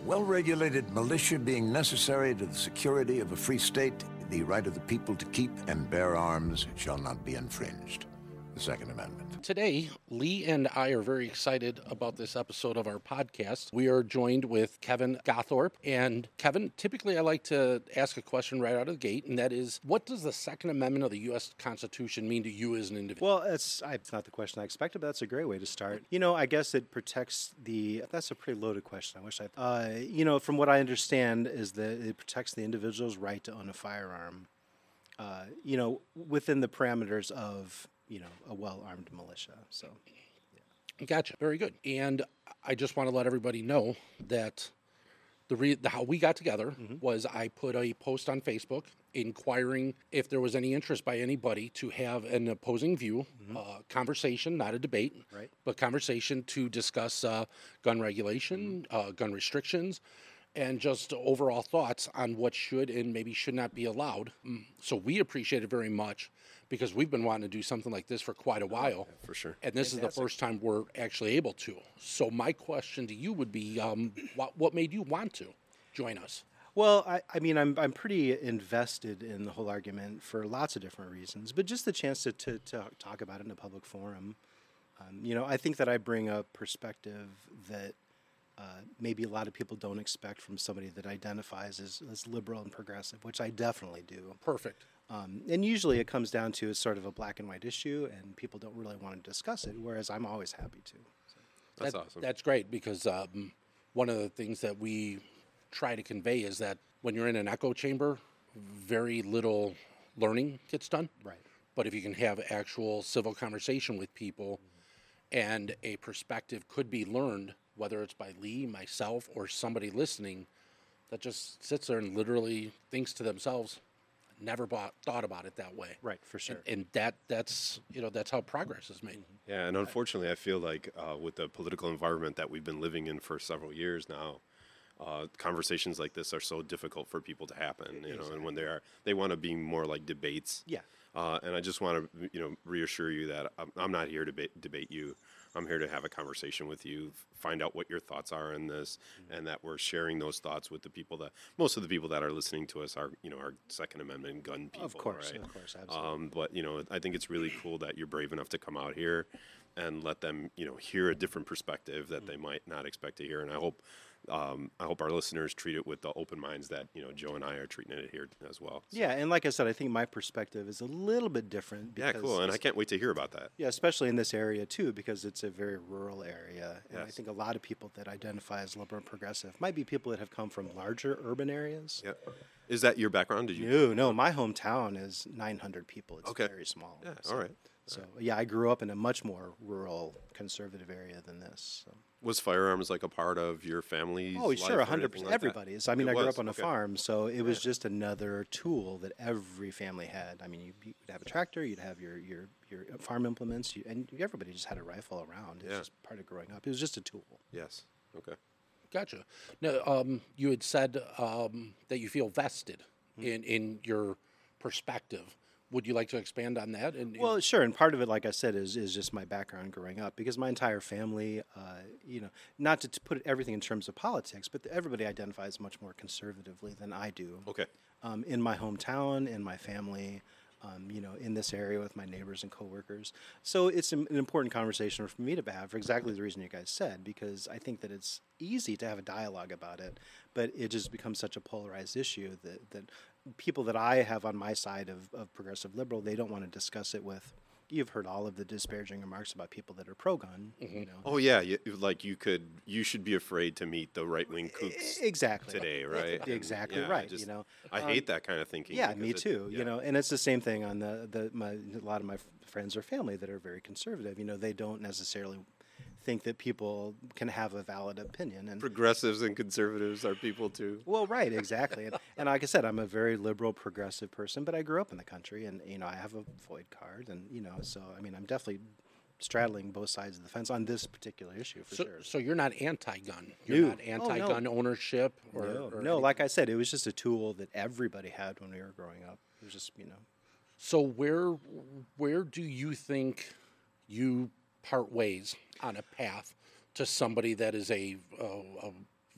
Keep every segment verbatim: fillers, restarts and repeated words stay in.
well-regulated militia being necessary to the security of a free state, the right of the people to keep and bear arms shall not be infringed. The Second Amendment. Today, Lee and I are very excited about this episode of our podcast. We are joined with Kevin Gothorp. And Kevin, typically I like to ask a question right out of the gate, and that is, what does the Second Amendment of the U S Constitution mean to you as an individual? Well, it's, I, it's not the question I expected, but that's a great way to start. You know, I guess it protects the, that's a pretty loaded question. I wish I, uh, you know, from what I understand is that it protects the individual's right to own a firearm, uh, you know, within the parameters of, you know, a well-armed militia. So, yeah. Gotcha. Very good. And I just want to let everybody know that the, re- the how we got together mm-hmm. was I put a post on Facebook inquiring if there was any interest by anybody to have an opposing view, mm-hmm. uh, conversation, not a debate, right. but conversation to discuss uh, gun regulation, mm-hmm. uh, gun restrictions, and just overall thoughts on what should and maybe should not be allowed. So we appreciate it very much because we've been wanting to do something like this for quite a while. Yeah, for sure. And this Fantastic. is the first time we're actually able to. So my question to you would be, um, what, what made you want to join us? Well, I, I mean, I'm I'm pretty invested in the whole argument for lots of different reasons, but just the chance to, to, to talk about it in a public forum. Um, you know, I think that I bring a perspective that Uh, maybe a lot of people don't expect from somebody that identifies as, as liberal and progressive, which I definitely do. Perfect. Um, and usually it comes down to sort of a black and white issue, and people don't really want to discuss it, whereas I'm always happy to. So. That's that, awesome. That's great, because um, one of the things that we try to convey is that when you're in an echo chamber, very little learning gets done. Right. But if you can have actual civil conversation with people mm-hmm. and a perspective could be learned, whether it's by Lee, myself, or somebody listening that just sits there and literally thinks to themselves, never bought, thought about it that way. Right, for sure. And, and that that's, you know, that's how progress is made. Yeah, and unfortunately, I feel like uh, with the political environment that we've been living in for several years now, uh, conversations like this are so difficult for people to happen, you exactly. know, and when they are, they want to be more like debates. Yeah. Uh, and I just want to, you know, reassure you that I'm, I'm not here to ba- debate you. I'm here to have a conversation with you, find out what your thoughts are in this, mm-hmm. and that we're sharing those thoughts with the people that, most of the people that are listening to us are, you know, are Second Amendment gun people. Of course, right? of course, absolutely. Um, but, you know, I think it's really cool that you're brave enough to come out here and let them, you know, hear a different perspective that mm-hmm. they might not expect to hear. And I hope Um, I hope our listeners treat it with the open minds that, you know, Joe and I are treating it here as well. So. Yeah, and like I said, I think my perspective is a little bit different. Yeah, cool, and I can't wait to hear about that. Yeah, especially in this area, too, because it's a very rural area. And yes. I think a lot of people that identify as liberal and progressive might be people that have come from larger urban areas. Yeah. Is that your background? Did you? No, no, my hometown is nine hundred people. It's okay. very small. Yeah, so, all right. So, yeah, I grew up in a much more rural, conservative area than this. So. Was firearms like a part of your family's Oh, life sure, one hundred percent. Like Everybody's. I mean, it I grew was. up on okay. a farm, so it was yeah. just another tool that every family had. I mean, you, you'd have a tractor, you'd have your, your, your farm implements, you, and everybody just had a rifle around. It was yeah. just part of growing up. It was just a tool. Yes. Okay. Gotcha. Now, um, you had said um, that you feel vested mm-hmm. in, in your perspective. Would you like to expand on that? And, well, sure. And part of it, like I said, is is just my background growing up, because my entire family, uh, you know, not to, to put everything in terms of politics, but everybody identifies much more conservatively than I do. Okay. Um, in my hometown, in my family, um, you know, in this area with my neighbors and coworkers. So it's an, an important conversation for me to have for exactly the reason you guys said, because I think that it's easy to have a dialogue about it, but it just becomes such a polarized issue that, that people that I have on my side of, of progressive liberal, they don't want to discuss it with. You've heard all of the disparaging remarks about people that are pro-gun. Mm-hmm. You know. Oh yeah, you, like you could, you should be afraid to meet the right-wing kooks exactly today, right? Exactly yeah, right. Just, you know, I um, hate that kind of thinking. Yeah, me it, too. Yeah. You know, and it's the same thing on the the my, a lot of my friends or family that are very conservative. You know, they don't necessarily think that people can have a valid opinion. And progressives and conservatives are people too. Well, right, exactly. and, and like I said, I'm a very liberal, progressive person, but I grew up in the country, and you know, I have a Floyd card, and you know, so I mean, I'm definitely straddling both sides of the fence on this particular issue for so, sure. So you're not anti-gun. You're no. not anti-gun oh, no. ownership, or no, or no. Like I said, it was just a tool that everybody had when we were growing up. It was just, you know. So where where do you think you part ways on a path to somebody that is a, a, a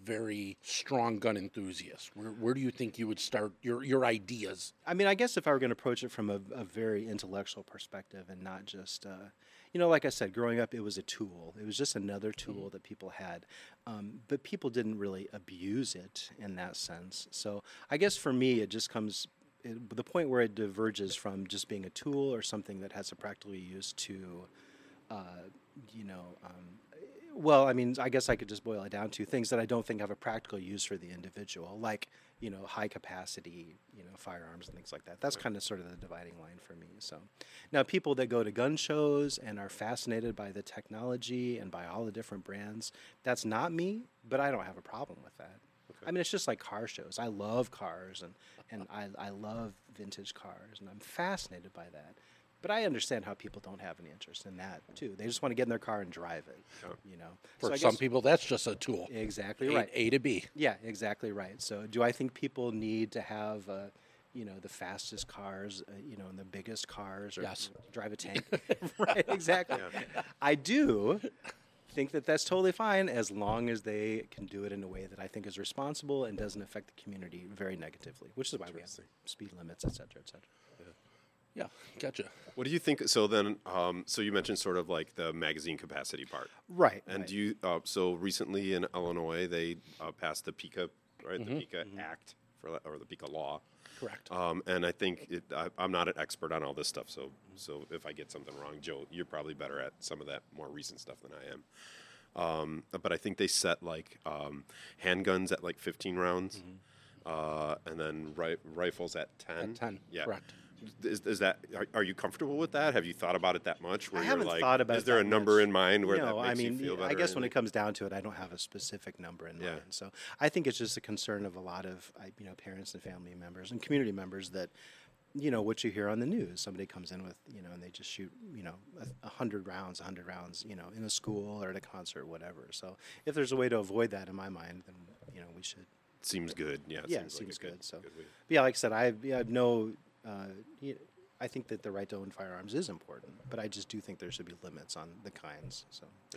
very strong gun enthusiast? Where, where do you think you would start your, your ideas? I mean, I guess if I were going to approach it from a, a very intellectual perspective and not just, uh, you know, like I said, growing up, it was a tool. It was just another tool mm-hmm. that people had. Um, but people didn't really abuse it in that sense. So I guess for me, it just comes, it, the point where it diverges from just being a tool or something that has a practical use to, uh, you know, um, well, I mean, I guess I could just boil it down to things that I don't think have a practical use for the individual, like, you know, high capacity, you know, firearms and things like that. That's kind of sort of the dividing line for me. So now people that go to gun shows and are fascinated by the technology and by all the different brands, that's not me, but I don't have a problem with that. Okay. I mean, it's just like car shows. I love cars and, and I, I love vintage cars and I'm fascinated by that. But I understand how people don't have any interest in that, too. They just want to get in their car and drive it, oh. you know. For so some people, that's just a tool. Exactly a, right. A to B. Yeah, exactly right. So do I think people need to have, uh, you know, the fastest cars, uh, you know, and the biggest cars, or yes. drive a tank? Right, exactly. Yeah. I do think that that's totally fine as long as they can do it in a way that I think is responsible and doesn't affect the community very negatively, which is why we have speed limits, et cetera, et cetera. Yeah, gotcha. What do you think? So then, um, so you mentioned sort of like the magazine capacity part, right? And right. do you? Uh, so recently in Illinois, they uh, passed the PICA, right? Mm-hmm. The PICA mm-hmm. Act for or the PICA law. Correct. Um, and I think it, I, I'm not an expert on all this stuff, so so if I get something wrong, Joe, you're probably better at some of that more recent stuff than I am. Um, but I think they set like um, handguns at like fifteen rounds, mm-hmm. uh, and then ri- rifles at ten. At ten. Yeah. Correct. Is, is that are, are you comfortable with that? Have you thought about it that much? Where I you're haven't like, thought about is it there that a number much. in mind where no, that makes I mean, you feel better? I guess when it comes down to it, I don't have a specific number in yeah. mind. So I think it's just a concern of a lot of you know parents and family members and community members that you know what you hear on the news. Somebody comes in with you know and they just shoot you know a hundred rounds, a hundred rounds you know in a school or at a concert, or whatever. So if there's a way to avoid that, in my mind, then you know we should. Seems good. Yeah. It yeah, seems, it seems like good. good. So good but yeah, like I said, I, I have no. Uh, you know, I think that the right to own firearms is important, but I just do think there should be limits on the kinds. So, yeah.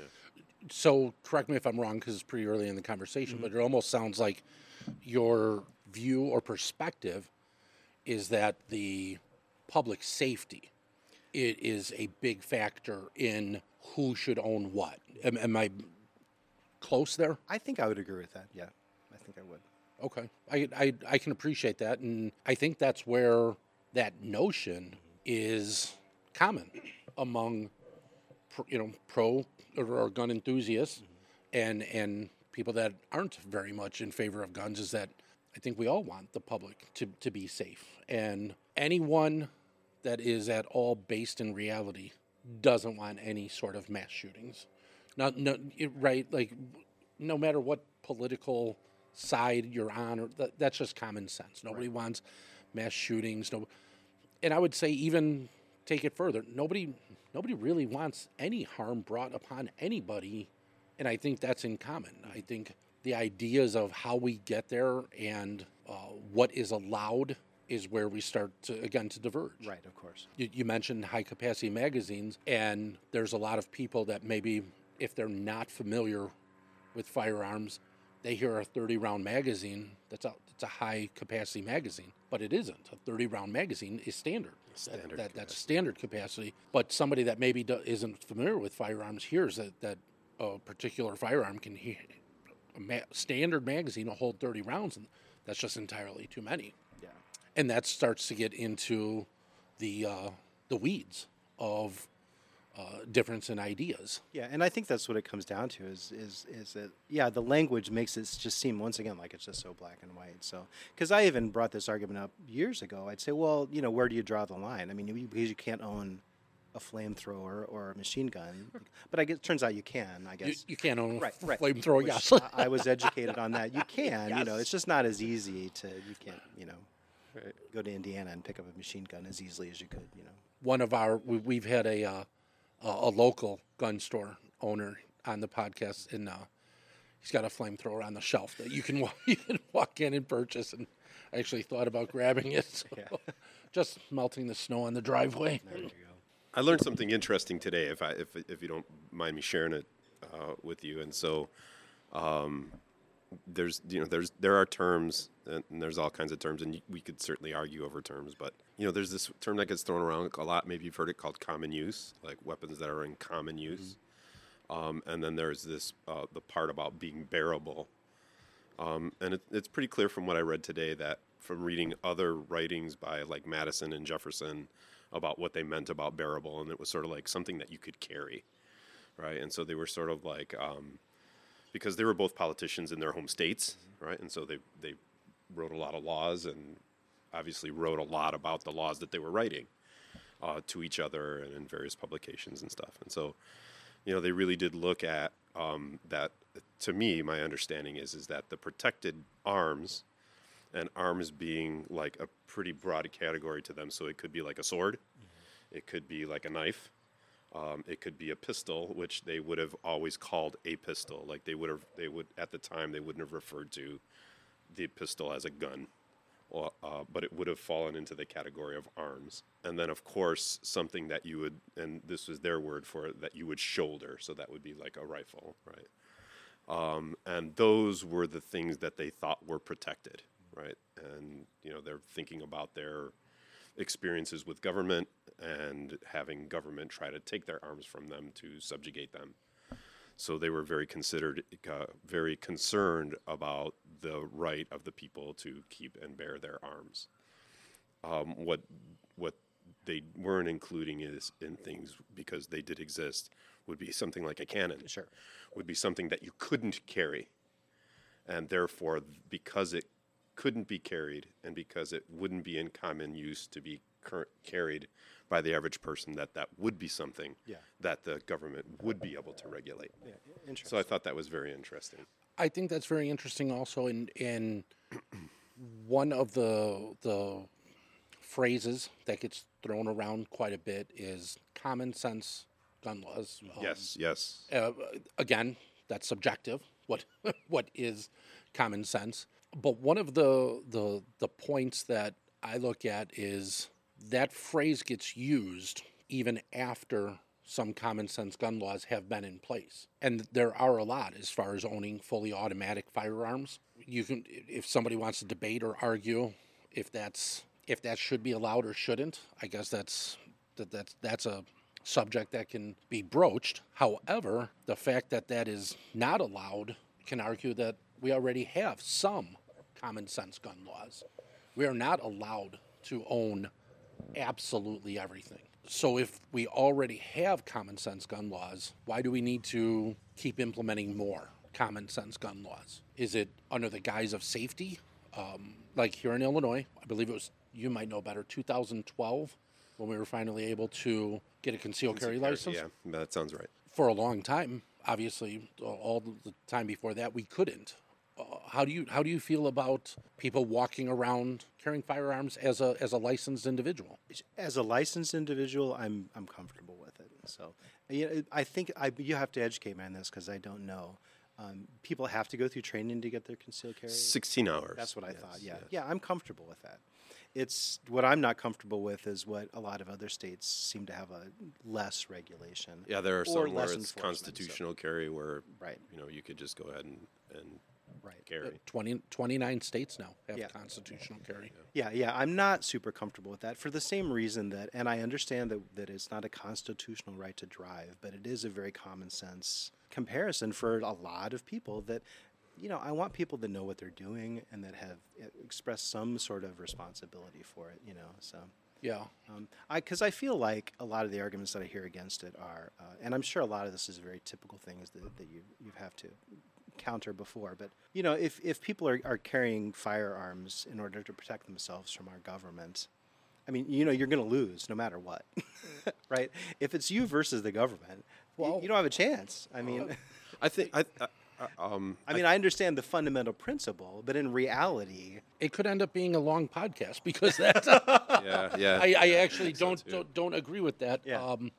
So correct me if I'm wrong, because it's pretty early in the conversation, mm-hmm. but it almost sounds like your view or perspective is that the public safety it is a big factor in who should own what. Am, am I close there? I think I would agree with that. Yeah, I think I would. Okay, I I, I can appreciate that, and I think that's where that notion is common among, you know, pro or gun enthusiasts mm-hmm. and and people that aren't very much in favor of guns. Is that I think we all want the public to, to be safe, and anyone that is at all based in reality doesn't want any sort of mass shootings. Not no right like no matter what political side you're on, or that, that's just common sense. Nobody right. wants mass shootings. No, and I would say even take it further. Nobody, nobody really wants any harm brought upon anybody, and I think that's in common. I think the ideas of how we get there and uh, what is allowed is where we start to again to diverge. Right, of course. You, you mentioned high capacity magazines, and there's a lot of people that maybe if they're not familiar with firearms, they hear a thirty round magazine. That's a it's a high capacity magazine, but it isn't. A thirty round magazine is standard. Standard that, that that's standard capacity. But somebody that maybe do, isn't familiar with firearms hears that that a particular firearm can hear a ma- standard magazine will hold thirty rounds, and that's just entirely too many. Yeah, and that starts to get into the uh, the weeds of. Uh, difference in ideas. Yeah, and I think that's what it comes down to is is is that yeah, the language makes it just seem once again like it's just so black and white. So because I even brought this argument up years ago, I'd say, well, you know, where do you draw the line? I mean, you, because you can't own a flamethrower or a machine gun, but I guess it turns out you can. I guess you, you can't own right, a right. flamethrower. Which Yes, I, I was educated on that. You can, yes. you know, it's just not as easy to you can't, you know. Right. Go to Indiana and pick up a machine gun as easily as you could, you know. One of our we, we've had a. Uh, Uh, a local gun store owner on the podcast, and uh, he's got a flamethrower on the shelf that you can walk, you can walk in and purchase. And I actually thought about grabbing it, so yeah. just melting the snow on the driveway. There you go. I learned something interesting today. If I if if you don't mind me sharing it uh, with you, and so um, there's you know there's there are terms and there's all kinds of terms, and we could certainly argue over terms, but you know there's this term that gets thrown around a lot. Maybe you've heard it called common use, like weapons that are in common use. Mm-hmm. Um, and then there's this uh, the part about being bearable, um, and it, it's pretty clear from what I read today that from reading other writings by like Madison and Jefferson about what they meant about bearable, and it was sort of like something that you could carry, right? And so they were sort of like. Um, Because they were both politicians in their home states, right? And so they, they wrote a lot of laws and obviously wrote a lot about the laws that they were writing uh, to each other and in various publications and stuff. And so, you know, they really did look at um, that. To me, my understanding is is that the protected arms, and arms being like a pretty broad category to them. So it could be like a sword, mm-hmm. It could be like a knife. Um, it could be a pistol, which they would have always called a pistol. Like they would have, they would at the time they wouldn't have referred to the pistol as a gun, or, uh, but it would have fallen into the category of arms. And then, of course, something that you would, and this was their word for it, that you would shoulder. So that would be like a rifle, right? Um, and those were the things that they thought were protected, right? And you know, they're thinking about their experiences with government and having government try to take their arms from them to subjugate them. So they were very considered, uh, very concerned about the right of the people to keep and bear their arms. Um, what what they weren't including is in things, because they did exist, would be something like a cannon. Sure. Would be something that you couldn't carry, and therefore, because it couldn't be carried, and because it wouldn't be in common use to be cur- carried by the average person, that that would be something Yeah. that the government would be able to regulate. Yeah, interesting. So I thought that was very interesting. I think that's very interesting also in in one of the the phrases that gets thrown around quite a bit is common sense gun laws. Um, Yes, yes. Uh, again, that's subjective. What what is common sense? But one of the the the points that I look at is that phrase gets used even after some common sense gun laws have been in place. And there are a lot as far as owning fully automatic firearms. You can, if somebody wants to debate or argue if that's if that should be allowed or shouldn't, I guess that's that that's that's a subject that can be broached. However, the fact that that is not allowed can argue that we already have some common sense gun laws. We are not allowed to own absolutely everything. So if we already have common sense gun laws, why do we need to keep implementing more common sense gun laws? Is it under the guise of safety? Um, like here in Illinois, I believe it was, you might know better, two thousand twelve, when we were finally able to get a concealed carry license. Yeah, that sounds right. For a long time, obviously, all the time before that, we couldn't. Uh, how do you how do you feel about people walking around carrying firearms as a as a licensed individual? As a licensed individual, I'm I'm comfortable with it. So, you know, I think I, you have to educate me on this because I don't know. Um, people have to go through training to get their concealed carry. sixteen hours. That's what I Yes, thought. Yeah, yes. yeah, I'm comfortable with that. It's what I'm not comfortable with is what a lot of other states seem to have a less regulation. Yeah, there are or some where less it's enforcement, so- constitutional carry where Right. you know you could just go ahead and, and Right. carry. twenty, twenty-nine states now have Yeah. constitutional carry. Yeah, yeah, I'm not super comfortable with that for the same reason that, and I understand that, that it's not a constitutional right to drive, but it is a very common sense comparison for a lot of people that, you know, I want people to know what they're doing and that have uh, expressed some sort of responsibility for it, you know, so. Yeah. Um, I because I feel like a lot of the arguments that I hear against it are, uh, and I'm sure a lot of this is very typical things that, that you you have to counter before. But you know, if if people are, are carrying firearms in order to protect themselves from our government, I mean, you know, you're going to lose no matter what, right? If it's you versus the government, y- Well- you don't have a chance. I mean, I think I, I, I um I mean, I understand the fundamental principle, but in reality, It could end up being a long podcast because that yeah yeah. I, I actually so don't, too. don't don't agree with that. Yeah. Um,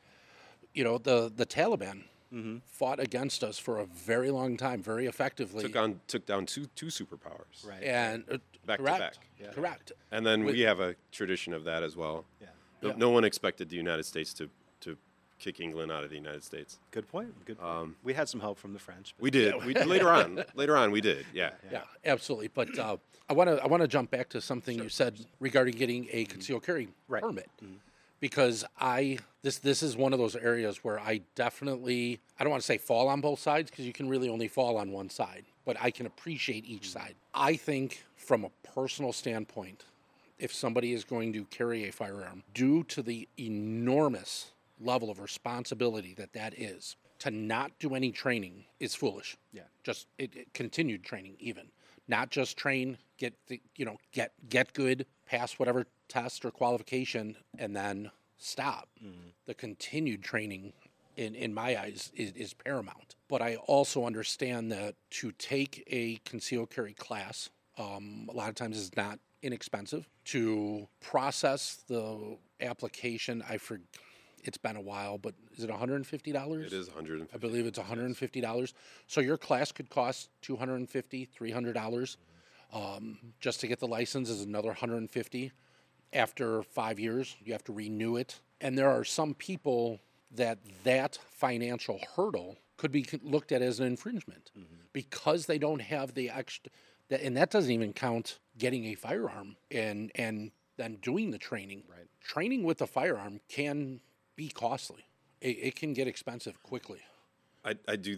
you know, the the Taliban Mm-hmm. fought against us for a very long time, very effectively. took on took down two two superpowers. right? and uh, Back to correct, back. Yeah. correct. And then With- we have a tradition of that as well. Yeah. No, Yeah. no one expected the United States to, to kick England out of the United States. Good point. Good point. Um, we had some help from the French. We did. We later on. Later on, we did. Yeah. Yeah, absolutely. But uh, I want to I want to jump back to something you said regarding getting a concealed carry Right. permit, because I this this is one of those areas where I definitely I don't want to say fall on both sides, because you can really only fall on one side, but I can appreciate each side. I think from a personal standpoint, if somebody is going to carry a firearm, due to the enormous level of responsibility that that is, to not do any training is foolish. Yeah. Just it, it, continued training, even not just train, get the, you know get get good, pass whatever test or qualification, and then stop. Mm-hmm. The continued training, in in my eyes, is, is paramount. But I also understand that to take a concealed carry class, um, a lot of times is not inexpensive. To process the application, I forget. It's been a while, but is it one hundred fifty dollars? It is one hundred fifty dollars. I believe it's one hundred fifty dollars. So your class could cost two hundred fifty dollars, three hundred dollars. Um, just to get the license is another one hundred fifty dollars. After five years, you have to renew it. And there are some people that that financial hurdle could be looked at as an infringement, mm-hmm. because they don't have the extra, that, and that doesn't even count getting a firearm and, and then doing the training. Right. Training with a firearm can be costly. It, it can get expensive quickly. I, I do.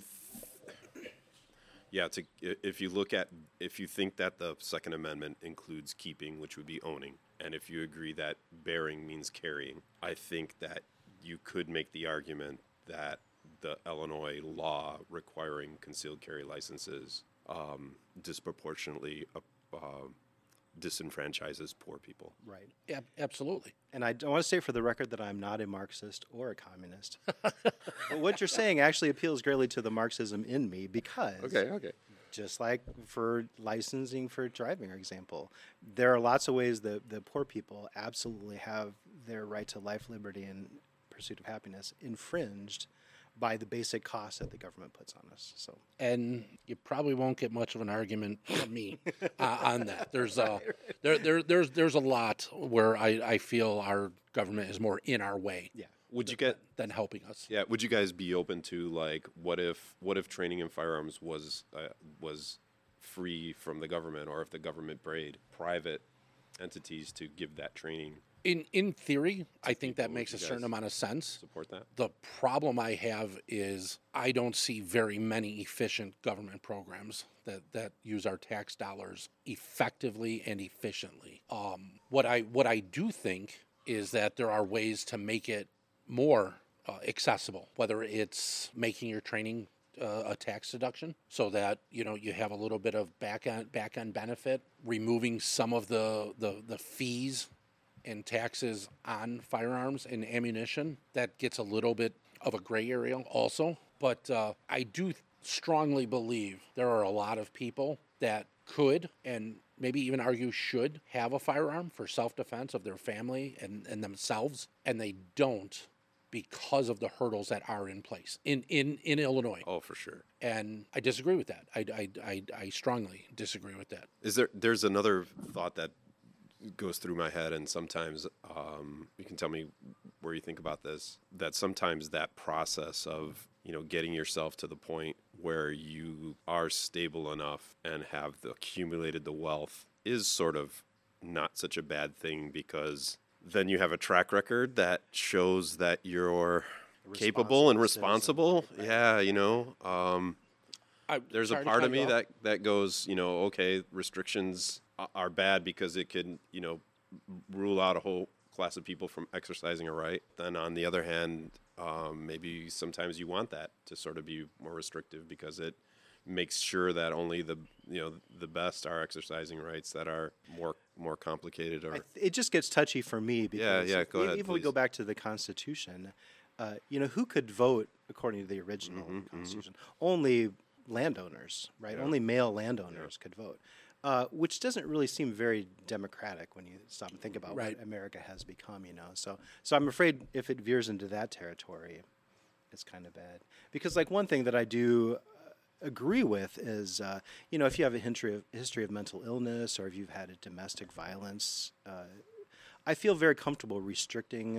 Th- yeah, to, if you look at, if you think that the Second Amendment includes keeping, which would be owning, and if you agree that bearing means carrying, I think that you could make the argument that the Illinois law requiring concealed carry licenses um, disproportionately uh, uh, disenfranchises poor people. Right. Yeah, absolutely. And I, I want to say for the record that I'm not a Marxist or a communist. But what you're saying actually appeals greatly to the Marxism in me, because Okay, okay. just like for licensing for driving, for example, there are lots of ways that the poor people absolutely have their right to life, liberty, and pursuit of happiness infringed by the basic costs that the government puts on us. So, and you probably won't get much of an argument from me uh, on that. There's a there, there there's there's a lot where I, I feel our government is more in our way. Yeah. Would you get than helping us? Yeah. Would you guys be open to, like, what if what if training in firearms was uh, was free from the government, or if the government paid private entities to give that training? In in theory, I think that people, makes a would you certain guys amount of sense. Support that? The problem I have is I don't see very many efficient government programs that, that use our tax dollars effectively and efficiently. Um, what I what I do think is that there are ways to make it more uh, accessible, whether it's making your training uh, a tax deduction, so that you know you have a little bit of back end back end benefit, removing some of the the, the fees and taxes on firearms and ammunition. That gets a little bit of a gray area also. But uh, I do strongly believe there are a lot of people that could, and maybe even argue should, have a firearm for self-defense of their family and, and themselves, and they don't because of the hurdles that are in place in, in, in Illinois. Oh, for sure. And I disagree with that. I, I, I, I strongly disagree with that. Is there? There's another thought that goes through my head, and sometimes um, you can tell me where you think about this, that sometimes that process of, you know, getting yourself to the point where you are stable enough and have the, accumulated the wealth is sort of not such a bad thing, because then you have a track record that shows that you're capable and responsible. Citizen. Yeah, you know. Um, I, there's a part of me that, that goes, you know, okay, restrictions are bad because it could, you know, rule out a whole class of people from exercising a right. Then on the other hand, um, maybe sometimes you want that to sort of be more restrictive, because it makes sure that only the, you know, the best are exercising rights that are more more complicated. Or I, it just gets touchy for me, because yeah, yeah, go if, ahead, even if we go back to the Constitution, uh, you know, who could vote according to the original mm-hmm, Constitution? Mm-hmm. Only landowners, right? Yeah. Only male landowners yeah. could vote. Uh, which doesn't really seem very democratic when you stop and think about right. what America has become, you know. So, so I'm afraid if it veers into that territory, it's kind of bad. Because, like, one thing that I do uh, agree with is, uh, you know, if you have a history of, history of mental illness, or if you've had a domestic violence, uh, I feel very comfortable restricting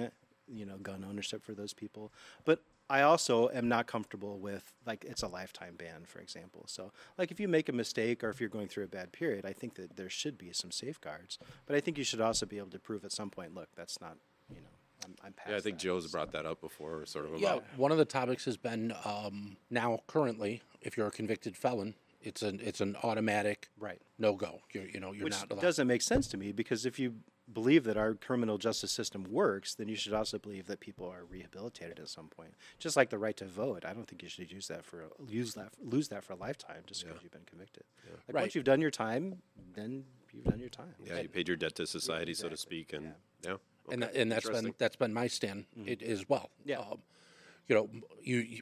you know, gun ownership for those people. But I also am not comfortable with, like, it's a lifetime ban, for example. So, like, if you make a mistake or if you're going through a bad period, I think that there should be some safeguards. But I think you should also be able to prove at some point, look, that's not, you know, I'm, I'm past Yeah, I think that, Joe's so. brought that up before, sort of Yeah, about. one of the topics has been um, now currently, if you're a convicted felon, it's an it's an automatic Right. no go. You're, you know, you're Which not allowed. doesn't make sense to me, because if you believe that our criminal justice system works, then you should also believe that people are rehabilitated at some point. Just like the right to vote, I don't think you should use that for a, use that lose that for a lifetime just because you've been convicted. Like Right. once you've done your time, then you've done your time. Yeah, you paid your debt to society, so to speak, and yeah. and okay, that, and that's been interesting. that's been my stand it, as well. Yeah. Um, you know, you, you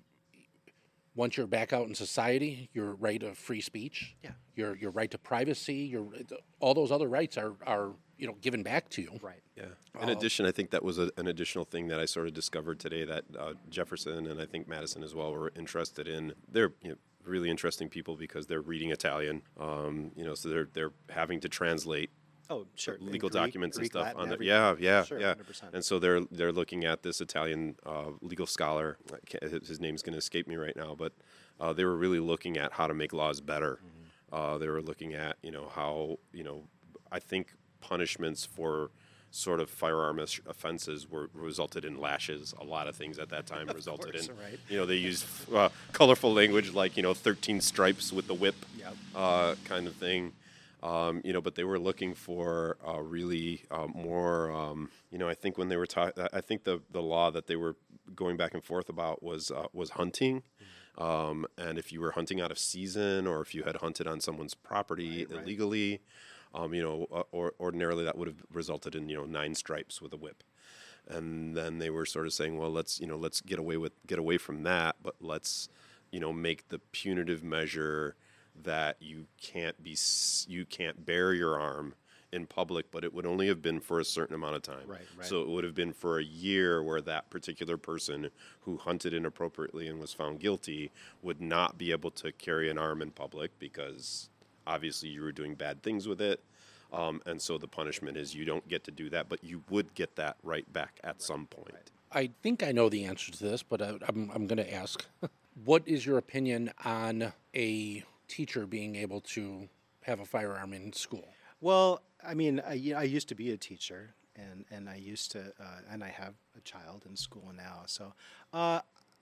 once you're back out in society, your right of free speech, Yeah. your your right to privacy, your all those other rights are are you know given back to you. Right. Yeah. In addition, I think that was a, an additional thing that I sort of discovered today that uh, Jefferson and I think Madison as well were interested in. They're you know, really interesting people because they're reading Italian, um, you know, so they're they're having to translate Oh, sure. And legal Greek- documents Greek, and stuff Latin, on the everything. yeah yeah Sure, yeah one hundred percent. and so they're they're looking at this Italian uh, legal scholar. I can't- his his name's going to escape me right now, but uh, they were really looking at how to make laws better. Mm-hmm. Uh, they were looking at you know how you know I think punishments for sort of firearm os- offenses were resulted in lashes. A lot of things at that time resulted course, in right. you know they used uh, colorful language like you know thirteen stripes with the whip Yep. uh, kind of thing. Um, you know, but they were looking for uh, really uh, more. Um, you know, I think when they were talking, I think the the law that they were going back and forth about was uh, was hunting, um, and if you were hunting out of season or if you had hunted on someone's property Right, right. illegally, um, you know, uh, or ordinarily that would have resulted in you know nine stripes with a whip. And then they were sort of saying, well, let's you know let's get away with get away from that, but let's you know make the punitive measure that you can't be s- you can't bear your arm in public, but it would only have been for a certain amount of time. Right, right. So it would have been for a year where that particular person who hunted inappropriately and was found guilty would not be able to carry an arm in public because obviously you were doing bad things with it. Um, and so the punishment is you don't get to do that, but you would get that right back at some point. I think I know the answer to this, but I, I'm I'm going to ask. What is your opinion on a teacher being able to have a firearm in school? Well, I mean, I, you know, I used to be a teacher, and, and I used to, uh, and I have a child in school now. So uh,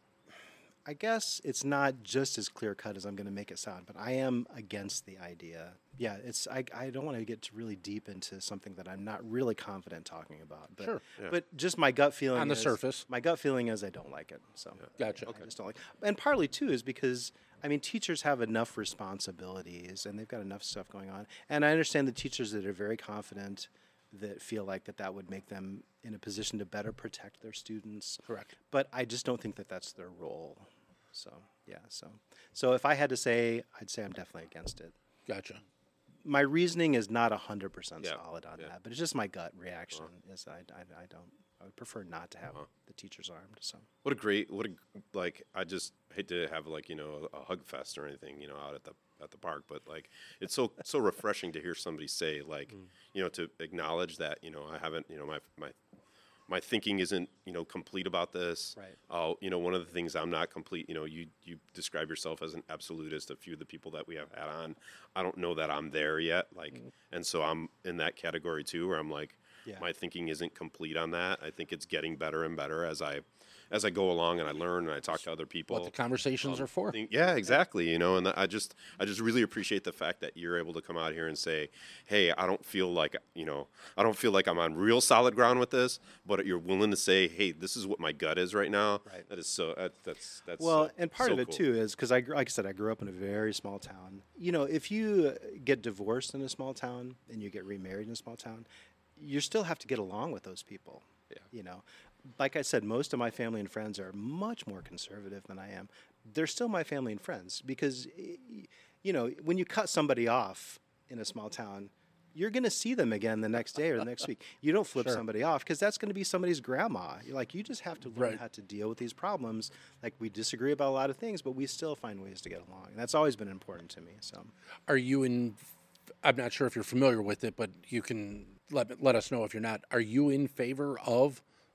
I guess it's not just as clear cut as I'm going to make it sound, but I am against the idea. Yeah, it's I, I don't want to get really deep into something that I'm not really confident talking about. But, Sure. But just my gut feeling On the is- surface. my gut feeling is I don't like it. So Gotcha. I just don't like. And partly too is because I mean teachers have enough responsibilities and they've got enough stuff going on. And I understand the teachers that are very confident that feel like that that would make them in a position to better protect their students. Correct. But I just don't think that that's their role. So yeah. So so if I had to say, I'd say I'm definitely against it. Gotcha. My reasoning is not one hundred percent Yeah, solid on yeah. that, but it's just my gut reaction. Is I, I, I don't. I would prefer not to have the teachers armed. So What a great, what a like. I just hate to have like you know a hug fest or anything you know out at the at the park, but like it's so so refreshing to hear somebody say like you know to acknowledge that you know I haven't you know my my my thinking isn't you know complete about this. Right. Uh, you know one of the things I'm not complete. You know you you describe yourself as an absolutist. A few of the people that we have had on, I don't know that I'm there yet. Like, and so I'm in that category too, where I'm like. Yeah. My thinking isn't complete on that. I think it's getting better and better as I, as I go along and I learn and I talk to other people. What the conversations are for. Think- yeah, exactly. You know, and I just, I just really appreciate the fact that you're able to come out here and say, "Hey, I don't feel like, you know, I don't feel like I'm on real solid ground with this," but you're willing to say, "Hey, this is what my gut is right now." Right. That is so. That, that's that's. well, uh, and part so of it cool. too is because I, gr- like I said, I grew up in a very small town. You know, if you uh, get divorced in a small town and you get remarried in a small town, you still have to get along with those people. Yeah. You know, like I said, most of my family and friends are much more conservative than I am. They're still my family and friends because, y- y- you know, when you cut somebody off in a small town, you're going to see them again the next day or the next week. You don't flip Sure. somebody off because that's going to be somebody's grandma. You're like, you just have to learn Right. how to deal with these problems. Like we disagree about a lot of things, but we still find ways to get along. And that's always been important to me. So Are you in? I'm not sure if you're familiar with it, but you can let let us know if you're not. Are you in favor of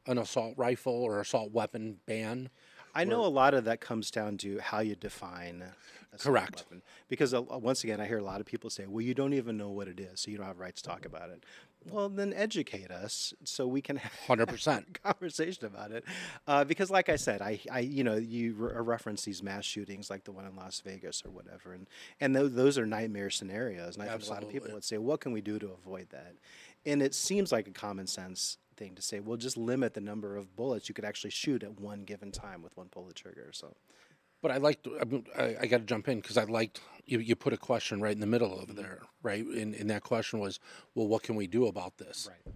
an assault rifle or assault weapon ban. I know a lot of that comes down to how you define a certain Correct. weapon. Because uh, once again, I hear a lot of people say, well, you don't even know what it is, so you don't have rights to talk about it. Well, then educate us so we can have one hundred percent. a conversation about it. Uh, because like I said, I, I you know, you re- reference these mass shootings like the one in Las Vegas or whatever, and, and th- those are nightmare scenarios. And I think a lot of people Absolutely. would say, what can we do to avoid that? And it seems like a common sense thing to say, well, just limit the number of bullets you could actually shoot at one given time with one bullet trigger. So, But I liked, I, mean, I, I got to jump in because I liked, you, you put a question right in the middle of there, right? And, and that question was, well, what can we do about this? right.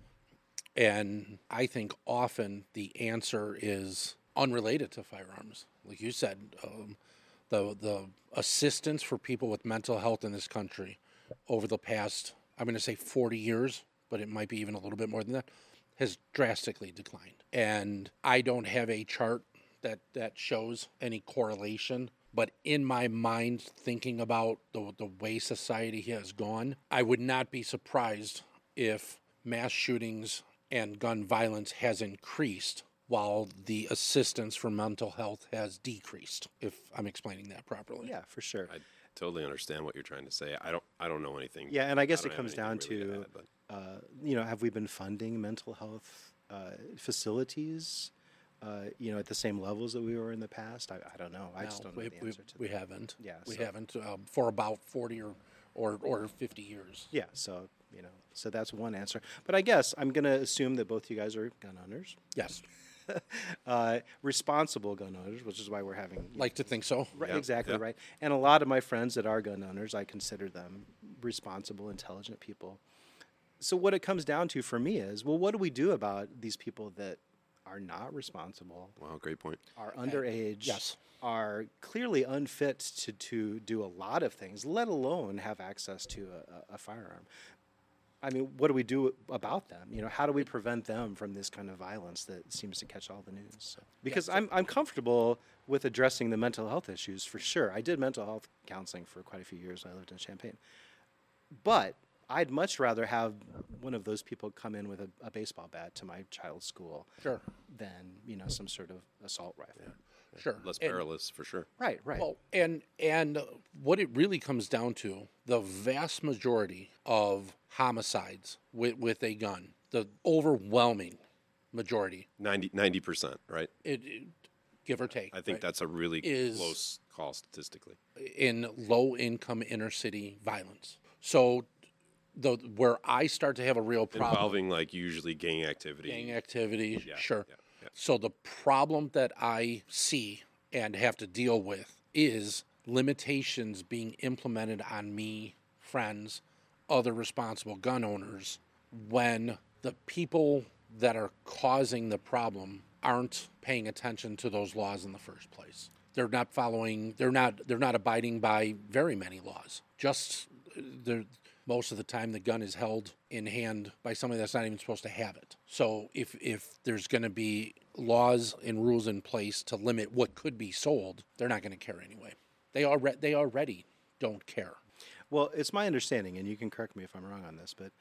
And I think often the answer is unrelated to firearms. Like you said, um, the, the assistance for people with mental health in this country over the past, I'm going to say forty years, but it might be even a little bit more than that, has drastically declined. And I don't have a chart that, that shows any correlation, but in my mind, thinking about the, the way society has gone, I would not be surprised if mass shootings and gun violence has increased while the assistance for mental health has decreased, if I'm explaining that properly. Yeah, for sure. I totally understand what you're trying to say. I don't. I don't know anything. Yeah, and I guess don't it have comes down anything really to, add, but- uh, you know, have we been funding mental health uh, facilities, uh, you know, at the same levels that we were in the past? I, I don't know. I just No, don't know we, the we, answer to we that. haven't. Yeah, we so- haven't um, for about forty or, or, or fifty years. Yeah, so, you know, so that's one answer. But I guess I'm going to assume that both you guys are gun owners, Yes, uh, responsible gun owners, which is why we're having... you like to think so. Right, Yeah, exactly yeah. right. And a lot of my friends that are gun owners, I consider them responsible, intelligent people. So what it comes down to for me is, well, what do we do about these people that are not responsible, Wow, great point. are underage, yes. are clearly unfit to, to do a lot of things, let alone have access to a, a, a firearm? I mean, what do we do about them? You know, how do we prevent them from this kind of violence that seems to catch all the news? So, because I'm I'm comfortable with addressing the mental health issues for sure. I did mental health counseling for quite a few years when I lived in Champaign. But I'd much rather have one of those people come in with a, a baseball bat to my child's school Sure, than, you know, some sort of assault rifle. sure. Less And- perilous for sure. Right, right. Well, and and what it really comes down to, the vast majority of homicides with, with a gun, the overwhelming majority, ninety percent, right? it, it- give or take, I think right, that's a really Is- close call statistically. in low-income inner-city violence. So, the where I start to have a real problem, Involving like usually gang activity. gang activity, Yeah, sure. yeah, yeah. So the problem that I see and have to deal with is limitations being implemented on me, friends, other responsible gun owners, when the people that are causing the problem aren't paying attention to those laws in the first place. They're not following, they're not they're not abiding by very many laws. Just uh, they're most of the time the gun is held in hand by somebody that's not even supposed to have it. So if if there's going to be laws and rules in place to limit what could be sold, they're not going to care anyway. They already they already don't care. Well, it's my understanding, and you can correct me if I'm wrong on this, but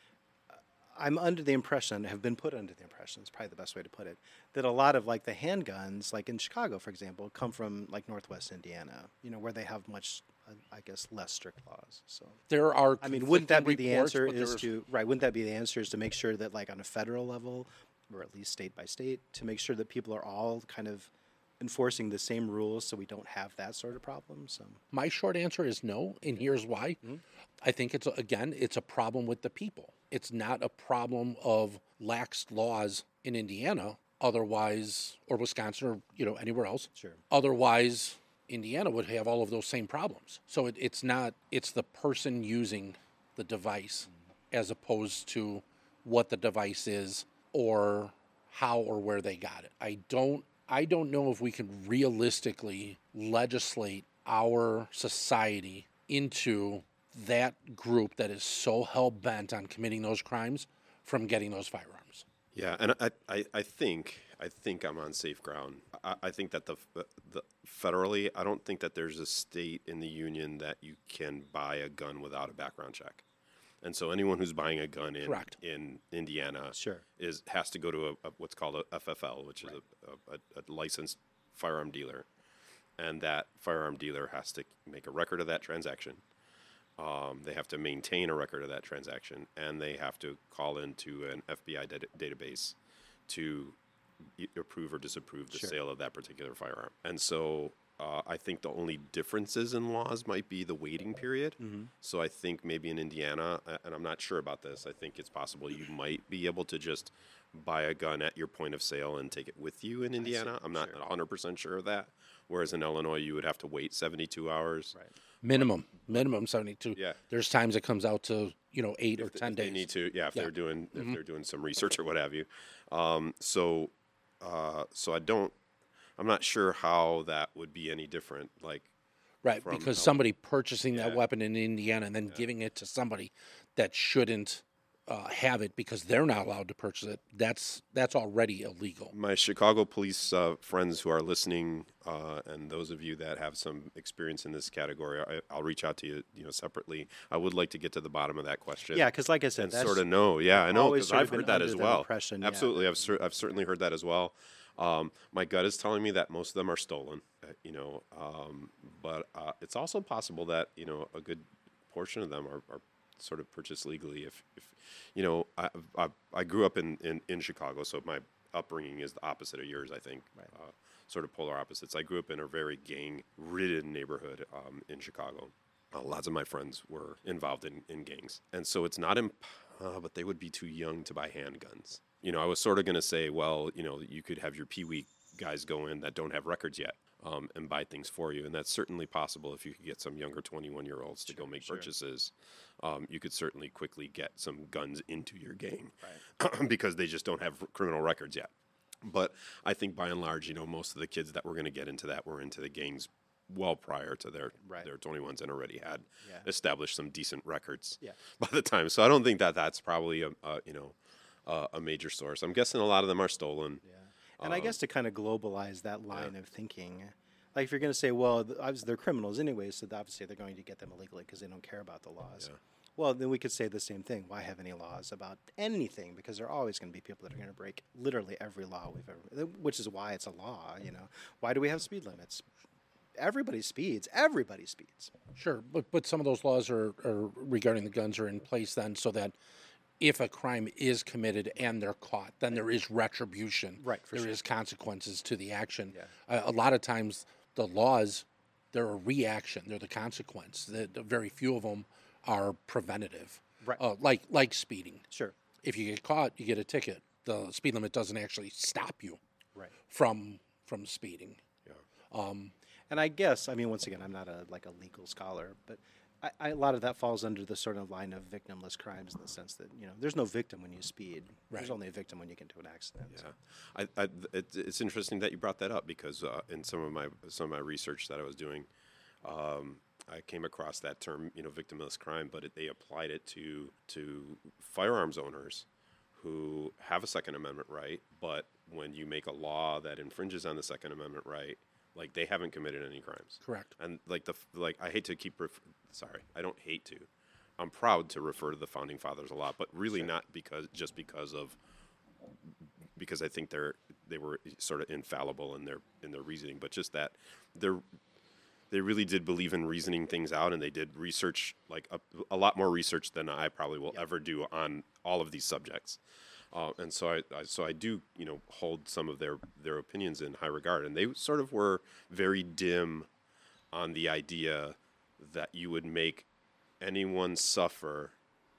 I'm under the impression, have been put under the impression, it's probably the best way to put it, that a lot of like the handguns, like in Chicago, for example, come from like Northwest Indiana, you know, where they have much, uh, I guess, less strict laws. So, There are I mean, wouldn't that be conflicting the reports, answer but is there's- to, right, wouldn't that be the answer is to make sure that like on a federal level, or at least state by state, to make sure that people are all kind of enforcing the same rules so we don't have that sort of problem? So, My short answer is no, and here's why. I think it's, a- again, it's a problem with the people. It's not a problem of lax laws in Indiana, otherwise, or Wisconsin, or, you know, anywhere else. Sure. Otherwise, Indiana would have all of those same problems. So it, it's not, it's the person using the device as opposed to what the device is or how or where they got it. I don't I don't know if we can realistically legislate our society into that group that is so hell bent on committing those crimes from getting those firearms. Yeah, and I, I, I think I think I'm on safe ground. I, I think that the, the federally, I don't think that there's a state in the union that you can buy a gun without a background check. And so anyone who's buying a gun in Correct. in Indiana Sure. is has to go to a, a what's called a F F L, which is a, a, a licensed firearm dealer, and that firearm dealer has to make a record of that transaction. Um, they have to maintain a record of that transaction, and they have to call into an F B I data database to e- approve or disapprove the Sure. sale of that particular firearm. And so uh, I think the only differences in laws might be the waiting period. Mm-hmm. So I think maybe in Indiana, uh, and I'm not sure about this, I think it's possible you might be able to just buy a gun at your point of sale and take it with you in Indiana. I'm not Sure. one hundred percent sure of that. Whereas in Illinois, you would have to wait seventy-two hours. Right. Minimum, minimum seventy-two. Yeah. There's times it comes out to, you know, eight or If ten they days. need to, yeah, if Yeah. they're doing if they're doing some research or what have you. Um, so, uh, so I don't. I'm not sure how that would be any different. Like, Right, from because how- somebody purchasing that Yeah. weapon in Indiana and then giving it to somebody that shouldn't uh, have it because they're not allowed to purchase it, that's that's already illegal. my Chicago police uh, friends who are listening, uh, and those of you that have some experience in this category, I, I'll reach out to you, you know, separately. I would like to get to the bottom of that question. Yeah, because like I said, and that's sort of know. Yeah, I know always because sort of I've heard been that under as that well. impression, yeah. Absolutely, I've cer- I've certainly heard that as well. Um, my gut is telling me that most of them are stolen. Uh, you know, um, but uh, it's also possible that you know a good portion of them are, are sort of purchased legally. If, if you know, I, I I grew up in, in, in Chicago, so my upbringing is the opposite of yours. I think. Right. Uh, sort of polar opposites. I grew up in a very gang-ridden neighborhood um, in Chicago. Uh, lots of my friends were involved in, in gangs. And so it's not, imp- uh, but they would be too young to buy handguns. You know, I was sort of going to say, well, you know, you could have your Pee-wee guys go in that don't have records yet um, and buy things for you. And that's certainly possible if you could get some younger twenty-one-year-olds to go make sure. purchases. Um, you could certainly quickly get some guns into your gang right. because they just don't have criminal records yet. But I think by and large, you know, most of the kids that were going to get into that were into the gangs well prior to their Right. their twenty-ones and already had Yeah. established some decent records Yeah. by the time. So I don't think that that's probably a, a you know uh, a major source. I'm guessing a lot of them are stolen. Yeah. And I guess to kind of globalize that line of thinking, like if you're going to say, well, th- obviously they're criminals anyway, so obviously they're going to get them illegally because they don't care about the laws. Well, then we could say the same thing. Why have any laws about anything? Because there are always going to be people that are going to break literally every law we've ever, which is why it's a law, you know. Why do we have speed limits? Everybody speeds. Everybody speeds. Sure, but but some of those laws are, are regarding the guns are in place then, so that if a crime is committed and they're caught, then there is retribution. Right, for There is sure. consequences to the action. Yeah. Uh, a lot of times, the laws, they're a reaction. They're the consequence. The, the very few of them are preventative. Right. Uh, like like speeding. Sure. If you get caught, you get a ticket. The speed limit doesn't actually stop you Right. from from speeding. And I guess, I mean, once again, I'm not a like a legal scholar, but I, I, a lot of that falls under the sort of line of victimless crimes in the sense that, you know, there's no victim when you speed. There's Right. only a victim when you get into an accident. so. Yeah, I, I, it, it's interesting that you brought that up because uh, in some of my some of my research that I was doing, um, I came across that term, you know, victimless crime, but it, they applied it to to firearms owners who have a Second Amendment right, but when you make a law that infringes on the Second Amendment right, like they haven't committed any crimes. Correct. And like the f- like, I hate to keep. Ref- sorry, I don't hate to. I'm proud to refer to the founding fathers a lot, but really not because just because of because I think they're they were sort of infallible in their in their reasoning, but just that they're they really did believe in reasoning things out, and they did research like a, a lot more research than I probably will ever do on all of these subjects. Uh, and so I, I so I do you know hold some of their their opinions in high regard, and they sort of were very dim on the idea that you would make anyone suffer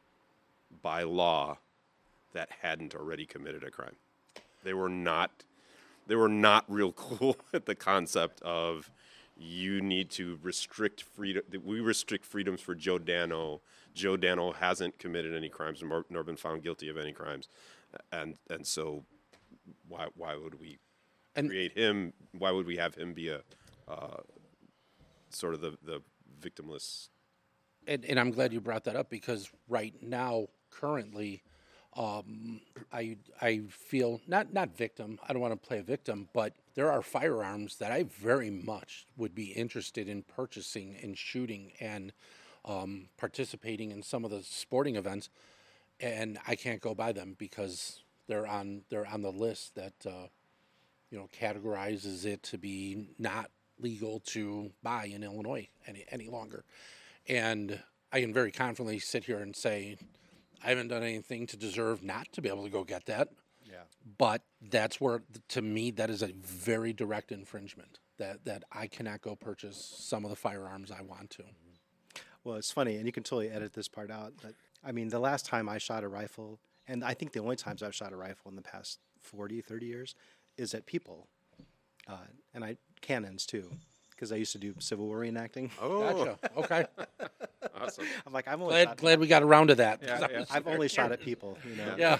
by law that hadn't already committed a crime. They were not they were not real cool at the concept of you need to restrict freedom. We restrict freedoms for Joe Dano. Joe Dano hasn't committed any crimes nor, nor been found guilty of any crimes, and and so why why would we And- create him? Why would we have him be a uh, sort of the the victimless? And, and I'm glad you brought that up because right now, currently, um, I I feel not not victim. I don't want to play a victim, but there are firearms that I very much would be interested in purchasing and shooting. And um, participating in some of the sporting events, and I can't go by them because they're on they're on the list that uh, you know categorizes it to be not legal to buy in Illinois any any longer. And I can very confidently sit here and say I haven't done anything to deserve not to be able to go get that. Yeah. But that's where, to me, that is a very direct infringement. That that I cannot go purchase some of the firearms I want to. Well, it's funny, and you can totally edit this part out, but I mean, the last time I shot a rifle, and I think the only times I've shot a rifle in the past forty, thirty years, is at people. Uh, and I cannons, too, because I used to do Civil War reenacting. Oh, Gotcha. Okay. awesome. I'm like, I'm only Glad shot, glad we got around to that. Yeah, yeah. I've only shot at people, you know. Yeah.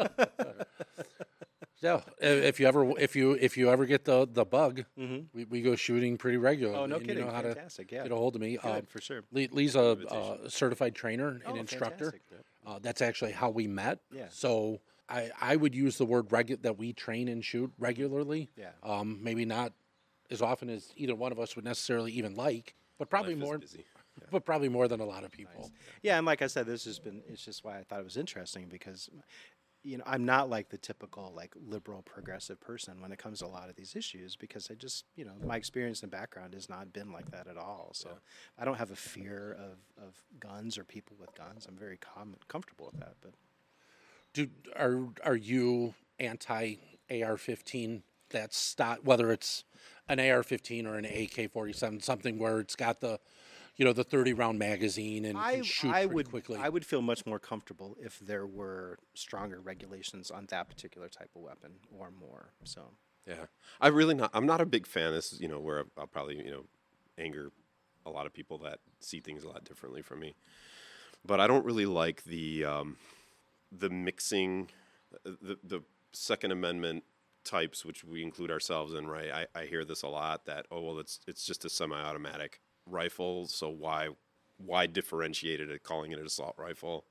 Yeah. If you ever if you if you ever get the the bug, Mhm. we, we go shooting pretty regularly. Oh, no and kidding. You know how Fantastic, to yeah. get a hold of me. Good, Uh, for sure. Lee, Lee's a Invitation. uh, certified trainer and Oh, instructor. fantastic. Uh, that's actually how we met. Yeah. So I, I would use the word regu- that we train and shoot regularly. Yeah. Um, maybe not as often as either one of us would necessarily even like, but probably Life is more. busy. But probably more than a lot of people. Yeah, and like I said, this has been, it's just why I thought it was interesting because, you know, I'm not like the typical like liberal progressive person when it comes to a lot of these issues because I just, you know, my experience and background has not been like that at all. So I don't have a fear of, of guns or people with guns. I'm very com- comfortable with that. But Do are are you anti A R fifteen? That's stop whether it's an A R fifteen or an A K forty-seven, something where it's got the, you know, the thirty round magazine and I, can shoot I pretty would quickly. I would feel much more comfortable if there were stronger regulations on that particular type of weapon or more. So Yeah, I really not. I'm not a big fan. This is, you know, where I'll probably, you know, anger a lot of people that see things a lot differently from me. But I don't really like the um, the mixing, the the Second Amendment types, which we include ourselves in. Right? I, I hear this a lot. That oh well, it's it's just a semi-automatic rifle, so why why differentiate it at calling it an assault rifle?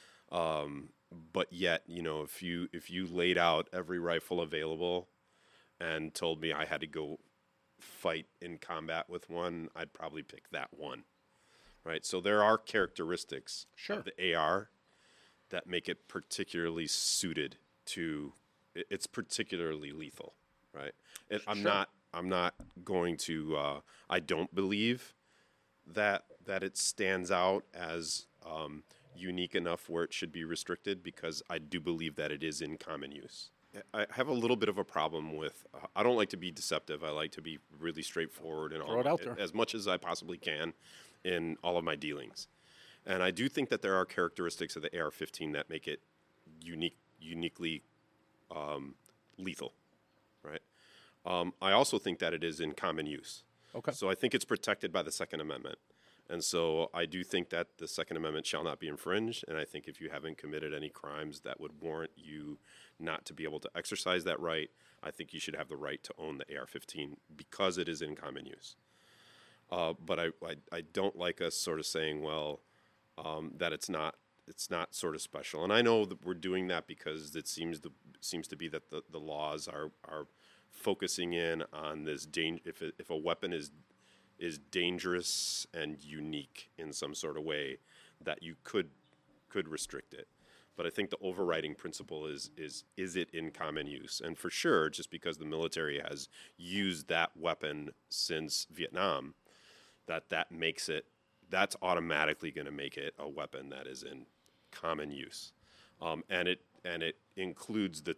Um, but yet, you know, if you if you laid out every rifle available and told me I had to go fight in combat with one, I'd probably pick that one, right? So there are characteristics Sure. of the A R that make it particularly suited to, it- it's particularly lethal, right? It, I'm Sure. not, I'm not going to, uh, I don't believe that that it stands out as um, unique enough where it should be restricted because I do believe that it is in common use. I have a little bit of a problem with. Uh, I don't like to be deceptive. I like to be really straightforward and Throw all it out there. as much as I possibly can in all of my dealings. And I do think that there are characteristics of the A R fifteen that make it unique, uniquely um, lethal, right? Um, I also think that it is in common use. Okay. So I think it's protected by the Second Amendment. And so I do think that the Second Amendment shall not be infringed. And I think if you haven't committed any crimes that would warrant you not to be able to exercise that right, I think you should have the right to own the A R fifteen because it is in common use. Uh, but I, I, I don't like us sort of saying, well, um, that it's not it's not sort of special. And I know that we're doing that because it seems to seems to be that the, the laws are are focusing in on this danger. If it, if a weapon is is dangerous and unique in some sort of way, that you could could restrict it. But I think the overriding principle is is is it in common use? And for sure, just because the military has used that weapon since Vietnam, that that makes it that's automatically going to make it a weapon that is in common use, um, and it and it includes the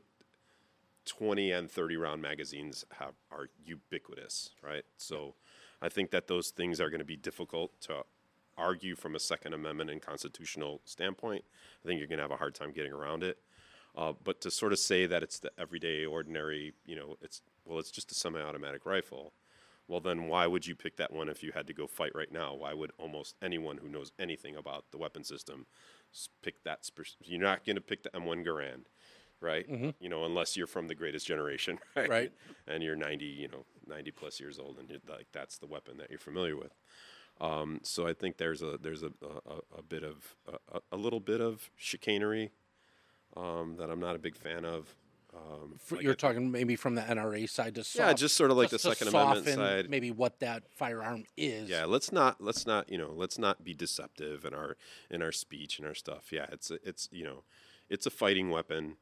twenty and thirty round magazines have are ubiquitous, right? So I think that those things are going to be difficult to argue from a Second Amendment and constitutional standpoint. I think you're going to have a hard time getting around it. Uh, but to sort of say that it's the everyday, ordinary, you know, it's well, it's just a semi-automatic rifle. Well, then why would you pick that one if you had to go fight right now? Why would almost anyone who knows anything about the weapon system s- pick that? Spe- you're not going to pick the M one Garand, right? Mm-hmm. You know, unless you're from the greatest generation, right? Right. And you're ninety, you know, ninety plus years old, and you're, like that's the weapon that you're familiar with. Um, so I think there's a there's a a, a bit of a, a little bit of chicanery um, that I'm not a big fan of. Um, For, like you're I- talking maybe from the N R A side to soft, Yeah, just sort of like just the to Second Amendment soften side. maybe what that firearm is. Yeah, let's not let's not you know let's not be deceptive in our in our speech and our stuff. Yeah, it's a, it's you know, it's a fighting weapon.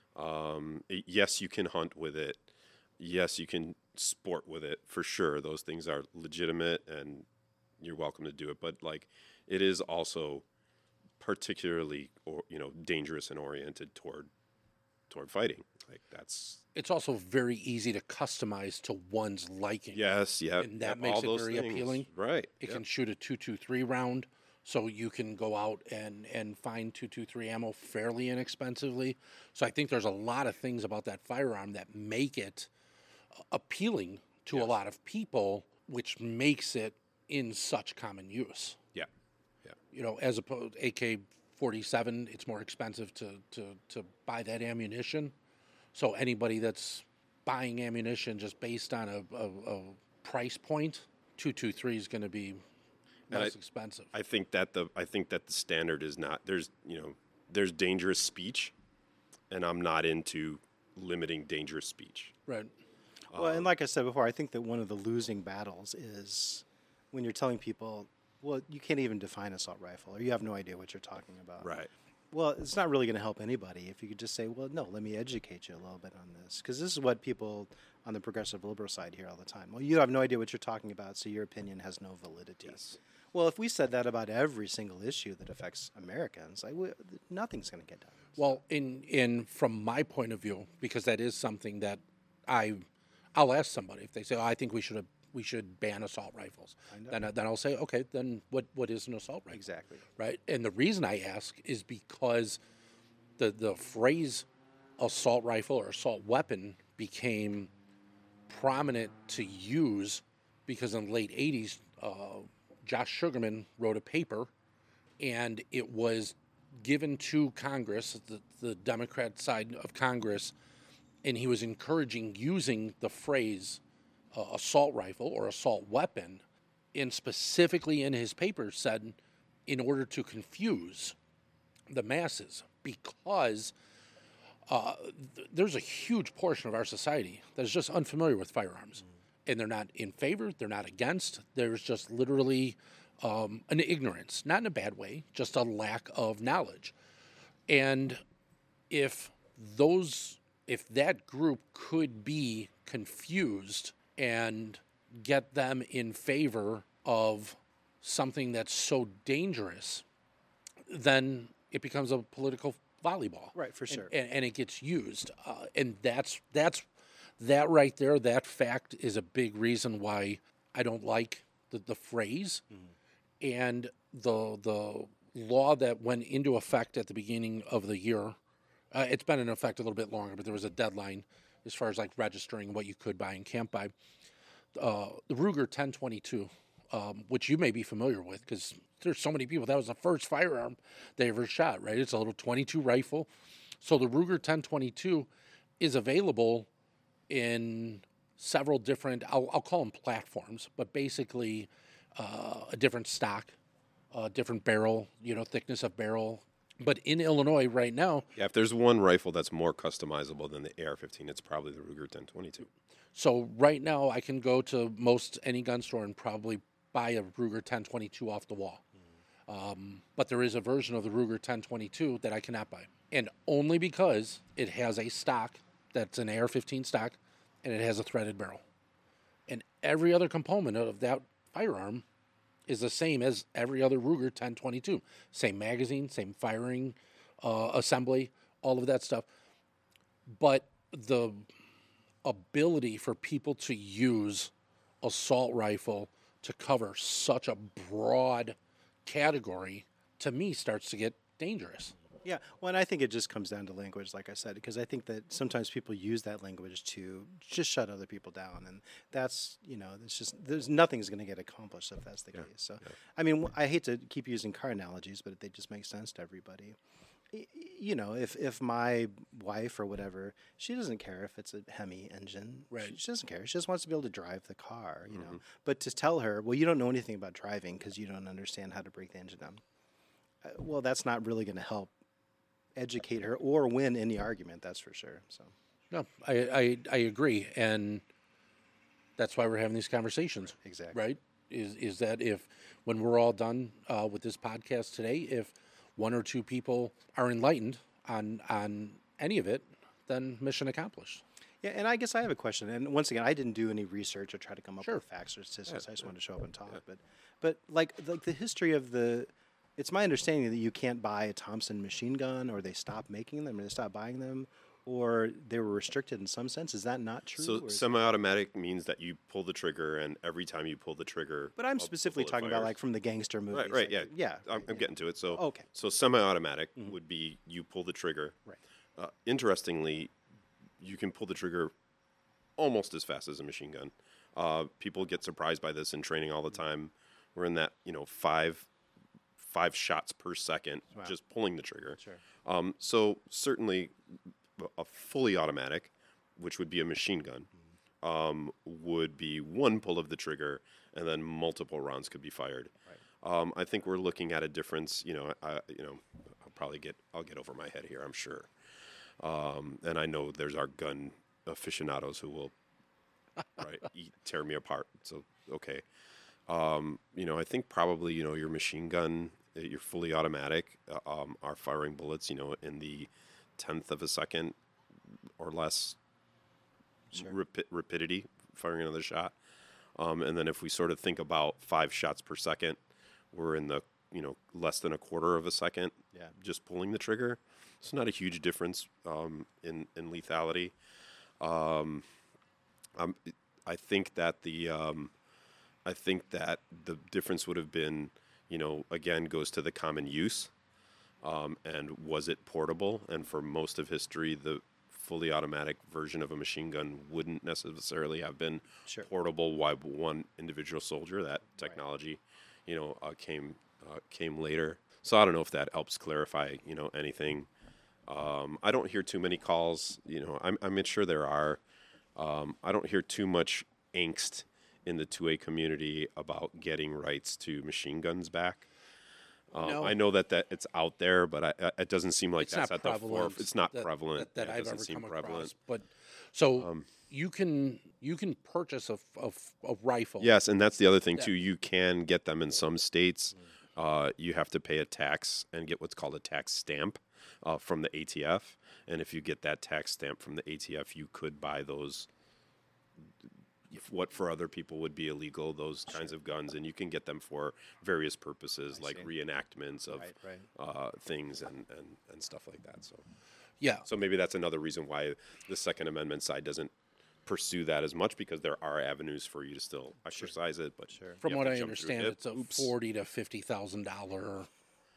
Um, it- yes, you can hunt with it. Yes, you can sport with it for sure. Those things are legitimate, and you're welcome to do it. But like, it is also particularly or you know dangerous and oriented toward toward fighting. Like that's It's also very easy to customize to one's liking. yes, yeah, And that yep, makes all it those very things. appealing. Right? It yep. can shoot a two two three round, so you can go out and, and find two two three ammo fairly inexpensively. So I think there's a lot of things about that firearm that make it appealing to a Yes. lot of people, which makes it in such common use. Yeah, yeah. You know, as opposed A K forty-seven, it's more expensive to, to, to buy that ammunition. So anybody that's buying ammunition just based on a, a, a price point, two two three is going to be And less I- expensive. I think that the I think that the standard is not there's you know there's dangerous speech, and I'm not into limiting dangerous speech. Right. Well, and like I said before, I think that one of the losing battles is when you're telling people, well, you can't even define assault rifle, or you have no idea what you're talking about. Right. Well, it's not really going to help anybody if you could just say, well, no, let me educate you a little bit on this. Because this is what people on the progressive liberal side hear all the time. Well, you have no idea what you're talking about, so your opinion has no validity. Yes. Well, if we said that about every single issue that affects Americans, like, we, nothing's going to get done. Well, in in from my point of view, because that is something that I, I'll ask somebody if they say, oh, I think we should have, we should ban assault rifles. Then I- then I'll say, okay, then what what is an assault rifle? Exactly. Right. And the reason I ask is because the the phrase assault rifle or assault weapon became prominent to use because in the late eighties, uh, Josh Sugarman wrote a paper, and it was given to Congress, the, the Democrat side of Congress, and he was encouraging using the phrase uh, assault rifle or assault weapon, and specifically in his paper said in order to confuse the masses, because uh, th- there's a huge portion of our society that is just unfamiliar with firearms. And they're not in favor, they're not against. There's just literally um, an ignorance, not in a bad way, just a lack of knowledge. And if those, if that group could be confused and get them in favor of something that's so dangerous, then it becomes a political volleyball. Right, for And- sure. And, and it gets used. Uh, and that's, that's, that right there, that fact is a big reason why I don't like the, the phrase. And the the law that went into effect at the beginning of the year, uh, it's been in effect a little bit longer, but there was a deadline as far as like registering what you could buy and can't buy. Uh, the Ruger ten twenty-two, um, which you may be familiar with because there's so many people, that was the first firearm they ever shot, right? It's a little twenty-two rifle. So the Ruger ten twenty-two is available in several different, I'll, I'll call them platforms, but basically uh, a different stock, a different barrel, you know, thickness of barrel. But in Illinois right now, Yeah, if there's one rifle that's more customizable than the A R fifteen, it's probably the Ruger ten twenty-two. so right now I can go to most any gun store and probably buy a Ruger ten twenty-two off the wall. Um, but there is a version of the Ruger ten twenty-two that I cannot buy. And only because it has a stock that's an A R fifteen stock and it has a threaded barrel. And every other component of that firearm is the same as every other Ruger ten twenty-two. Same magazine, same firing uh, assembly, all of that stuff. But the ability for people to use assault rifle to cover such a broad category, to me, starts to get dangerous. Yeah, well, and I think it just comes down to language, like I said, because I think that sometimes people use that language to just shut other people down, and that's, you know, it's just, there's nothing's going to get accomplished if that's the case. So, I mean, w- I hate to keep using car analogies, but they just make sense to everybody. Y- You know, if if my wife or whatever, she doesn't care if it's a Hemi engine. Right. She, she doesn't care. She just wants to be able to drive the car, you know. But to tell her, well, you don't know anything about driving because you don't understand how to break the engine down. Uh, well, that's not really going to help educate her or win any argument, that's for sure. So No, I, I I agree, and that's why we're having these conversations. Exactly. Right? Is is that if when we're all done uh, with this podcast today, if one or two people are enlightened on on any of it, then mission accomplished. Yeah, and I guess I have a question. And once again, I didn't do any research or try to come up Sure. with facts or statistics. I just wanted to show up and talk. But, but like like the history of the, it's my understanding that you can't buy a Thompson machine gun, or they stopped making them, or they stopped buying them, or they were restricted in some sense. Is that not true? So or is- semi-automatic means that you pull the trigger, and every time you pull the trigger, but I'm a- a specifically bullet talking about fires. like from the gangster movies. Right, right, like- yeah, yeah. I'm, I'm getting to it. So, Okay. so semi-automatic would be you pull the trigger. Right. Uh, interestingly, you can pull the trigger almost as fast as a machine gun. Uh, people get surprised by this in training all the time. We're in that you know five five shots per second just pulling the trigger. Sure. Um, so certainly, a fully automatic, which would be a machine gun, um, would be one pull of the trigger, and then multiple rounds could be fired. Um, I think we're looking at a difference. You know, I, you know, I'll probably get I'll get over my head here. I'm sure, um, and I know there's our gun aficionados who will right eat, tear me apart. So okay, um, you know, I think probably you know your machine gun, uh, your fully automatic, uh, um, are firing bullets. You know, in the tenth of a second or less rapi- rapidity, firing another shot. Um, and then if we sort of think about five shots per second, we're in the you know less than a quarter of a second. Yeah. Just pulling the trigger. It's not a huge difference um, in in lethality. Um, um, I think that the um, I think that the difference would have been, you know, again goes to the common use, um, and was it portable? And for most of history, the fully automatic version of a machine gun wouldn't necessarily have been Sure. portable by one individual soldier. That technology, you know, uh, came uh, came later. So I don't know if that helps clarify, you know, anything. Um, I don't hear too many calls. You know, I'm I'm sure there are. Um, I don't hear too much angst in the two A community about getting rights to machine guns back. Um, No. I know that, that it's out there, but I, I, it doesn't seem like It's that's not at the prevalent. forefront. It's not that, prevalent. that, that Yeah, it I've doesn't ever seem come prevalent. across. But so you can you can purchase a, f- a f- a rifle. Yes, and that's the other thing too. You can get them in some states. Uh, you have to pay a tax and get what's called a tax stamp uh, from the A T F. And if you get that tax stamp from the A T F, you could buy those. What for other people would be illegal, those kinds of guns, and you can get them for various purposes, like reenactments of Right, right. Uh, things and, and, and stuff like that. So, Yeah. so maybe that's another reason why the Second Amendment side doesn't pursue that as much, because there are avenues for you to still exercise it. But sure. From what I understand, it's a forty to fifty thousand dollar.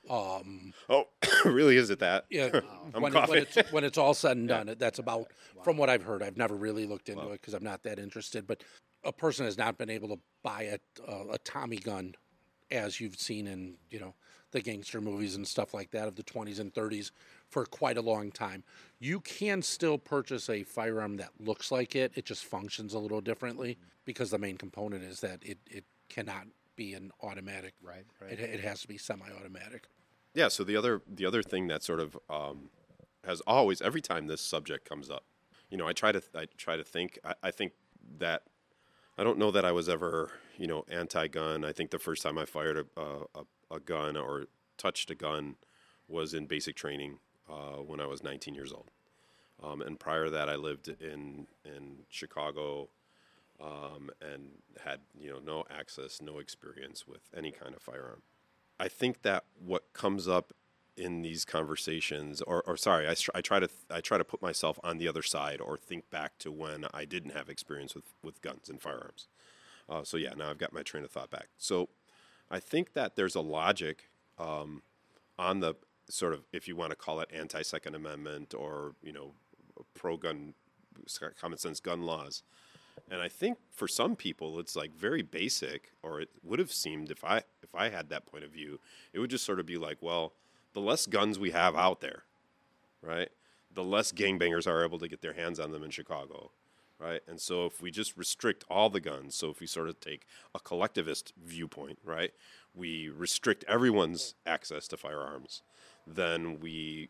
Um, Oh, really? Is it that? yeah, I'm when, coughing. when it's when it's all said and done, that's about from what I've heard. I've never really looked into it because I'm not that interested. But a person has not been able to buy a, a a Tommy gun, as you've seen in you know the gangster movies and stuff like that of the twenties and thirties, for quite a long time. You can still purchase a firearm that looks like it. It just functions a little differently because the main component is that it, it cannot be an automatic. Right, right. It, it has to be semi-automatic. Yeah. So the other the other thing that sort of um, has always, every time this subject comes up, you know, I try to I try to think. I, I think that I don't know that I was ever you know anti-gun. I think the first time I fired a a, a gun or touched a gun was in basic training uh, when I was nineteen years old. Um, and prior to that, I lived in in Chicago um, and had you know no access, no experience with any kind of firearm. I think that what comes up in these conversations, or, or sorry, I, tr- I try to I try to put myself on the other side, or think back to when I didn't have experience with, with guns and firearms. Uh, so yeah, now I've got my train of thought back. So I think that there's a logic um, on the sort of, if you want to call it anti-Second Amendment or you know pro-gun, common sense gun laws. And I think for some people, it's like very basic, or it would have seemed if I if I had that point of view, it would just sort of be like, well, the less guns we have out there, right, the less gangbangers are able to get their hands on them in Chicago, right? And so if we just restrict all the guns, so if we sort of take a collectivist viewpoint, right, we restrict everyone's access to firearms, then we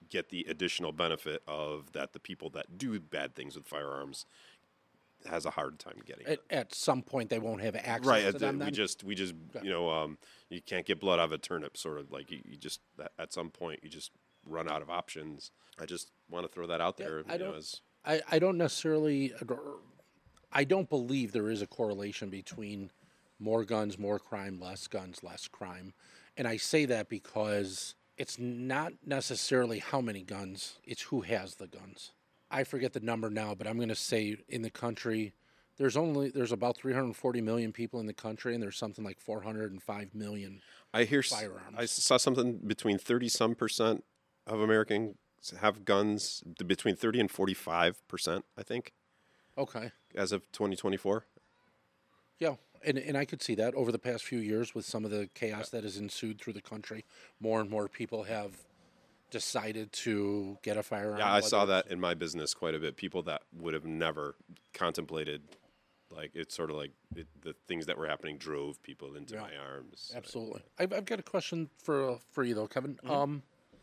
get the additional benefit of that the people that do bad things with firearms has a hard time getting At, it. at some point, they won't have access Right. to At the, them. we Then? just we just you know um, you can't get blood out of a turnip. Sort of like you, you just at, at some point you just run out of options. I just want to throw that out there. I you know, don't. as, I, I don't necessarily. I don't believe there is a correlation between more guns, more crime, less guns, less crime, and I say that because it's not necessarily how many guns; it's who has the guns. I forget the number now, but I'm going to say in the country, there's only there's about three hundred forty million people in the country, and there's something like four hundred five million I hear s- firearms. I saw something between thirty some percent of Americans have guns. Between thirty and forty five percent, I think, Okay, as of twenty twenty-four. yeah, and and I could see that over the past few years with some of the chaos that has ensued through the country, more and more people have decided to get a firearm. Yeah, I saw whether that in my business quite a bit. People that would have never contemplated, like it's sort of like it, the things that were happening drove people into Yeah. my arms. Absolutely. I've, I've got a question for uh, for you though, Kevin. Mm-hmm. Um,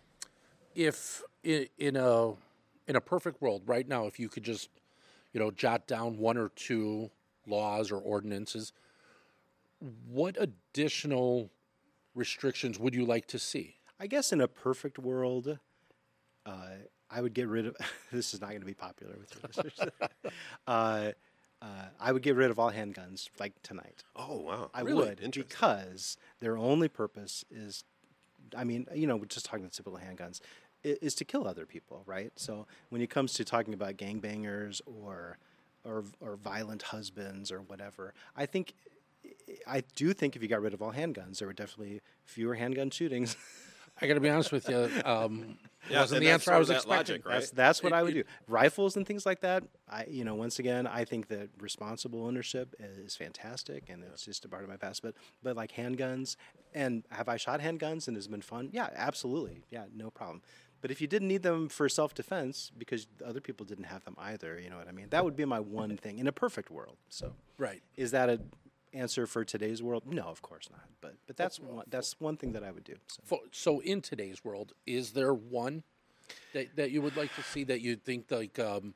if in, in a in a perfect world right now, if you could just you know jot down one or two laws or ordinances, what additional restrictions would you like to see? I guess in a perfect world, uh, I would get rid of. This is not going to be popular with your listeners. uh, uh, I would get rid of all handguns like tonight. Oh wow! I Really? would Interesting. because their only purpose is, I mean, you know, we're just talking typical handguns, i- is to kill other people, right? So when it comes to talking about gangbangers or, or or violent husbands or whatever, I think, I do think if you got rid of all handguns, there were definitely fewer handgun shootings. I got to be honest with you. Um, Yeah, wasn't and the that's answer sort I of was that expecting. logic, right? That's that's what It- I would it- do. Rifles and things like that. I you know once again I think that responsible ownership is fantastic and it's just a part of my past. But but like handguns, and have I shot handguns and has it been fun? Yeah, absolutely. Yeah, no problem. But if you didn't need them for self defense because other people didn't have them either, you know what I mean? That would be my one thing in a perfect world. So Right. is that a answer for today's world? No, of course not. But but that's one, that's one thing that I would do. So. Fo- So in today's world, is there one that, that you would like to see that you think like um,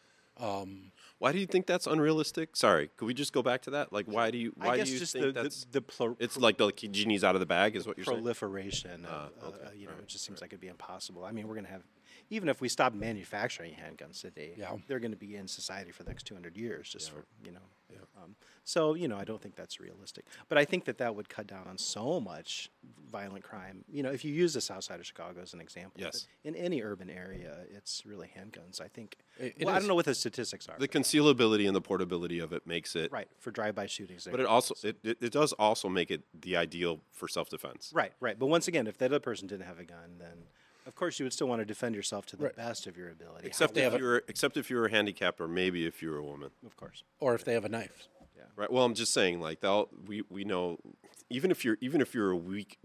Why do you think that's unrealistic? Sorry, could we just go back to that? Like, why do you? Why I guess do you just think the, that's? the, the plur- it's like the genie's out of the bag, is what you're saying? proliferation. Of, Ah, uh, okay. uh, you know, it just seems like it'd be impossible. I mean, we're going to have, even if we stop manufacturing handguns today, Yeah. they're going to be in society for the next two hundred years, just for, you know. Um, so, you know, I don't think that's realistic. But I think that that would cut down on so much violent crime. You know, if you use the south side of Chicago as an example, Yes. but in any urban area, it's really handguns, I think. It- it well, I is. don't know what the statistics are. The concealability and the portability of it makes it right, for drive-by shootings. But it also it, it, it does also make it the ideal for self defense. Right, right. But once again, if that other person didn't have a gun, then of course you would still want to defend yourself to the Right. best of your ability. Except However- if you're except if you're handicapped or maybe if you're a woman. of course. or if they have a knife. Right. Well, I'm just saying, like, they'll, we we know, even if you're even if you're a weak,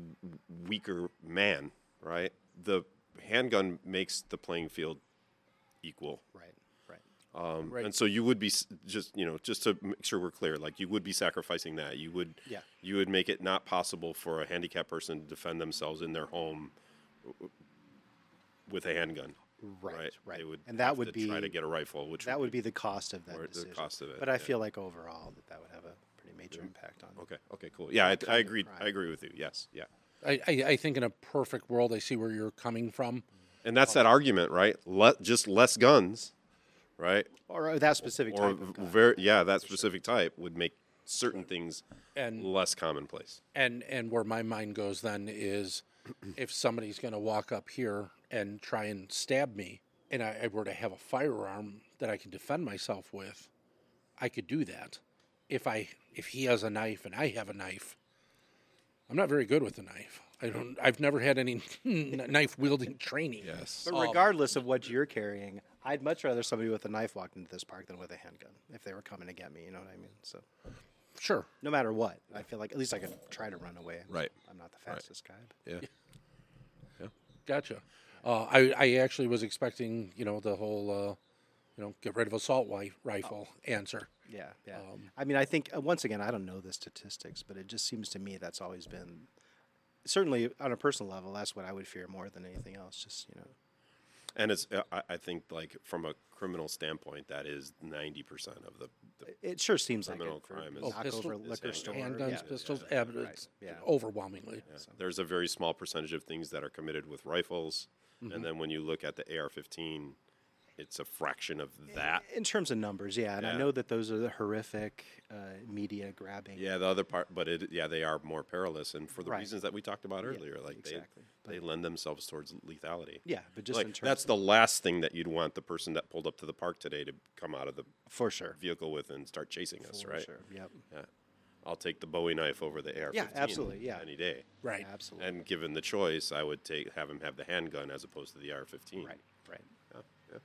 weaker man, right? The handgun makes the playing field equal, Right, right. um, Right. and so you would be s- just you know just to make sure we're clear, like you would be sacrificing that. You would Yeah. you would make it not possible for a handicapped person to defend themselves in their home w- with a handgun. Right, Right. right. They would And that have would to try be- to get a rifle, which That would be the cost of that Or the decision. cost of it, But I yeah. feel like overall that that would have a pretty major impact on. okay. Okay. Cool. Yeah, I, I kind of agree. crime. I agree with you. Yes. Yeah. I, I, I think in a perfect world, I see where you're coming from. And that's that argument, right? Let just less guns, right? Or uh, that specific Or type of gun. very yeah, that specific type would make certain things And less commonplace. and and where my mind goes then is, if somebody's going to walk up here and try and stab me, and I, I were to have a firearm that I can defend myself with, I could do that. If I if he has a knife and I have a knife, I'm not very good with a knife. I don't. I've never had any knife wielding training. Yes. But regardless of what you're carrying, I'd much rather somebody with a knife walked into this park than with a handgun if they were coming to get me. You know what I mean? So Sure. no matter what, I feel like at least I could try to run away. Right. I'm not the fastest guy. But Yeah. Gotcha. Uh, I I actually was expecting you know the whole uh, you know get rid of assault wi- rifle answer. yeah, yeah. Um, I mean, I think uh, once again, I don't know the statistics, but it just seems to me that's always been, certainly on a personal level, that's what I would fear more than anything else. Just you know, And it's, uh, I, I think, like from a criminal standpoint, that is ninety percent of the, the It sure seems like criminal it for crime is, Oh, knock pistol- over liquor is store. Handguns, yeah. pistols, yeah, Right, it's yeah. overwhelmingly. there's a very small percentage of things that are committed with rifles, Mm-hmm. and then when you look at the A R fifteen, it's a fraction of that. In terms of numbers, yeah, and I Yeah. know that those are the horrific uh, media grabbing. Yeah, the other part, but it, yeah, they are more perilous, and for the Right. reasons that we talked about earlier, like exactly. they, they lend themselves towards lethality. Yeah, but just like in terms that's of, the last thing that you'd want the person that pulled up to the park today to come out of the for sure. vehicle with and start chasing us, For right? sure. Yep. Yeah, I'll take the Bowie knife over the A R fifteen. Yeah, absolutely, yeah. any day. Right. Absolutely. And given the choice, I would take have him have the handgun as opposed to the A R fifteen. Right. Right. Yeah, yeah.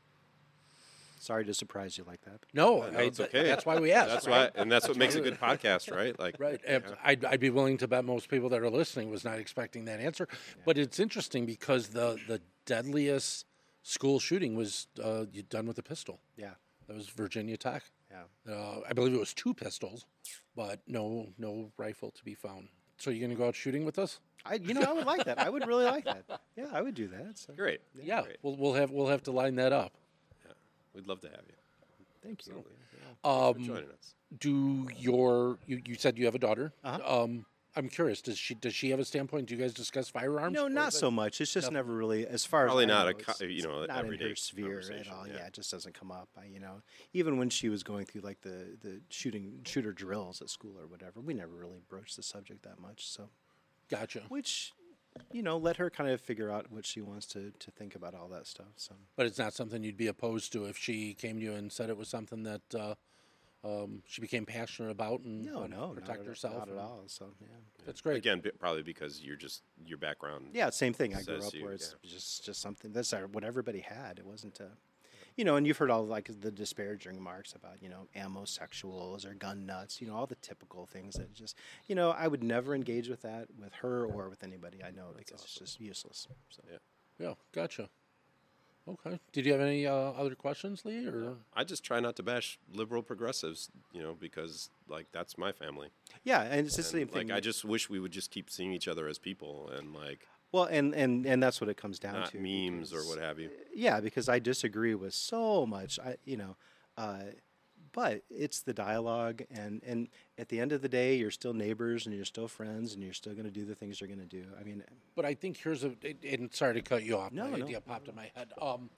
Sorry to surprise you like that. No, No, I, it's okay. that's why we asked. That's right? why, and that's what makes a good podcast, right? Like, Right. And I'd, I'd be willing to bet most people that are listening was not expecting that answer. But it's interesting because the, the deadliest school shooting was uh, you done with a pistol. Yeah. That was Virginia Tech. Yeah. Uh, I believe it was two pistols, but no no rifle to be found. So you going to go out shooting with us? I, you know, I would like that. I would really like that. Yeah, I would do that. So. great. Yeah. Great. We'll we'll have we'll have to line that up. We'd love to have you. Thank you. Absolutely. Um, Thanks for joining us. do your you, you said you have a daughter? Uh-huh. Um, I'm curious. Does she does she have a standpoint? Do you guys discuss firearms? No, Or not is it- so much. It's just never really, as far Probably as I not know, a co- it's- you know, it's not in everyday her sphere at conversation, all. yeah. Yeah. It just doesn't come up. I, you know, even when she was going through like the the shooting shooter drills at school or whatever, we never really broached the subject that much. So, Gotcha. which, you know, let her kind of figure out what she wants to to think about all that stuff. So, But it's not something you'd be opposed to if she came to you and said it was something that uh, um, she became passionate about and no, wanted to no, protect not herself. At, not at and- all. So, yeah. That's great. Again, bi- probably because you're just your background. Yeah, same thing. I grew Says up you, where it's yeah. just just something that's our, what everybody had. It wasn't a, you know, and you've heard all like the disparaging remarks about you know amosexuals or gun nuts. You know, all the typical things that just you know I would never engage with that with her or with anybody I know because it's just useless. So. Yeah. Yeah, gotcha. Okay. Did you have any uh, other questions, Lee? Or I just try not to bash liberal progressives, you know, because like that's my family. Yeah, and it's the And, same thing. like I just wish we would just keep seeing each other as people and like well, and and and that's what it comes down not to. memes or because- what have you. Yeah, because I disagree with so much. I, you know, uh, but it's the dialogue, and and at the end of the day, you're still neighbors, and you're still friends, and you're still going to do the things you're going to do. I mean, But I think here's a, and sorry to cut you off. No, my no. idea popped in my head. Um,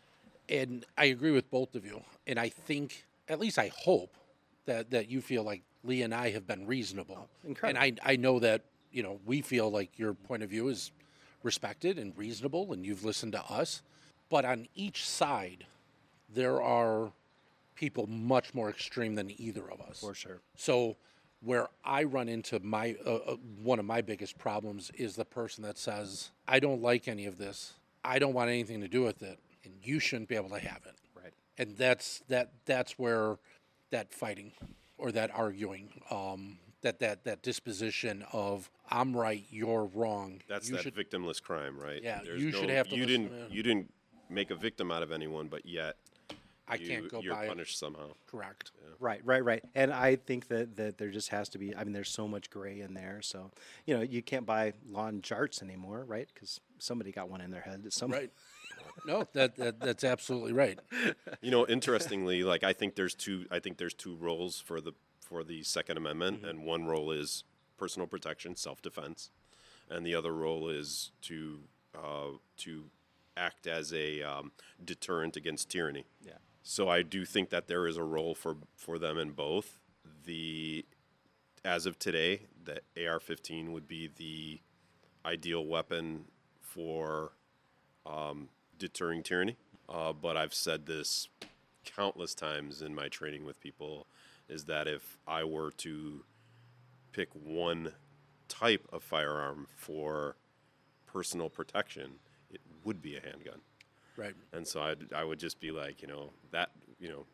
and I agree with both of you. And I think, at least I hope, that, that you feel like Lee and I have been reasonable. incredible. And I, I know that, you know, we feel like your point of view is respected and reasonable, and you've listened to us. But on each side, there are people much more extreme than either of us. for sure. So where I run into my uh, uh, one of my biggest problems is the person that says, "I don't like any of this. I don't want anything to do with it, and you shouldn't be able to have it." Right. And that's that that's where that fighting or that arguing, um, that that that disposition of I'm right, you're wrong. That's you that should, victimless crime, right? Yeah, you should no- have to You listen, didn't. yeah. You didn't make a victim out of anyone, but yet I you, can't go you're by it. punished somehow. Correct. Right, right, right. And I think that, that there just has to be, I mean, there's so much gray in there. So, you know, you can't buy lawn charts anymore, right? Because somebody got one in their head. Some, Right. No, that, that that's absolutely right. You know, interestingly, like I think there's two. I think there's two roles for the for the Second Amendment, Mm-hmm. and one role is personal protection, self-defense, and the other role is to uh, to act as a um, deterrent against tyranny. Yeah. So I do think that there is a role for for them in both. The as of today, the A R fifteen would be the ideal weapon for um, deterring tyranny. Uh, but I've said this countless times in my training with people, is that if I were to pick one type of firearm for personal protection, it would be a handgun. Right. And so I'd, I would just be like, you know, that, you know,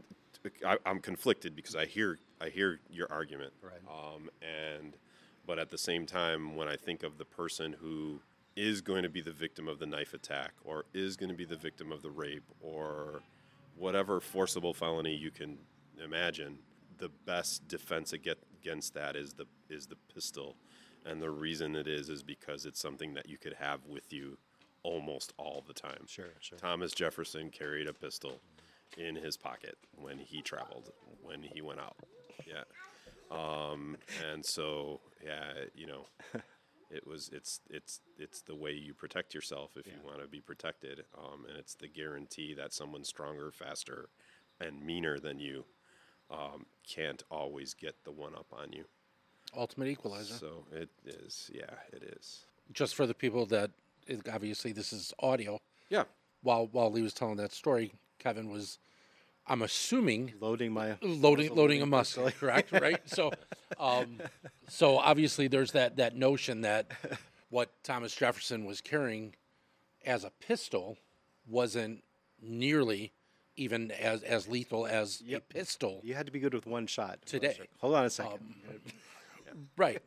I, I'm conflicted because I hear I hear your argument. Right. Um, and but at the same time, when I think of the person who is going to be the victim of the knife attack, or is going to be the victim of the rape, or whatever forcible felony you can imagine, the best defense ag- against that is the is the pistol. And the reason it is is because it's something that you could have with you almost all the time. Sure, sure. Thomas Jefferson carried a pistol in his pocket when he traveled, when he went out. Yeah. Um, and so, yeah, you know, it was, it's, it's, it's the way you protect yourself if Yeah. you want to be protected. Um, and it's the guarantee that someone stronger, faster, and meaner than you, um, can't always get the one up on you. Ultimate equalizer. So it is, yeah, it is. Just for the people that, obviously this is audio. Yeah. While while he was telling that story, Kevin was, I'm assuming, Loading my loading loading a loading musket, pistol. correct? Right. So, um, so obviously there's that that notion that what Thomas Jefferson was carrying as a pistol wasn't nearly even as as lethal as Yep. a pistol. You had to be good with one shot Today. Hold on a second. Right.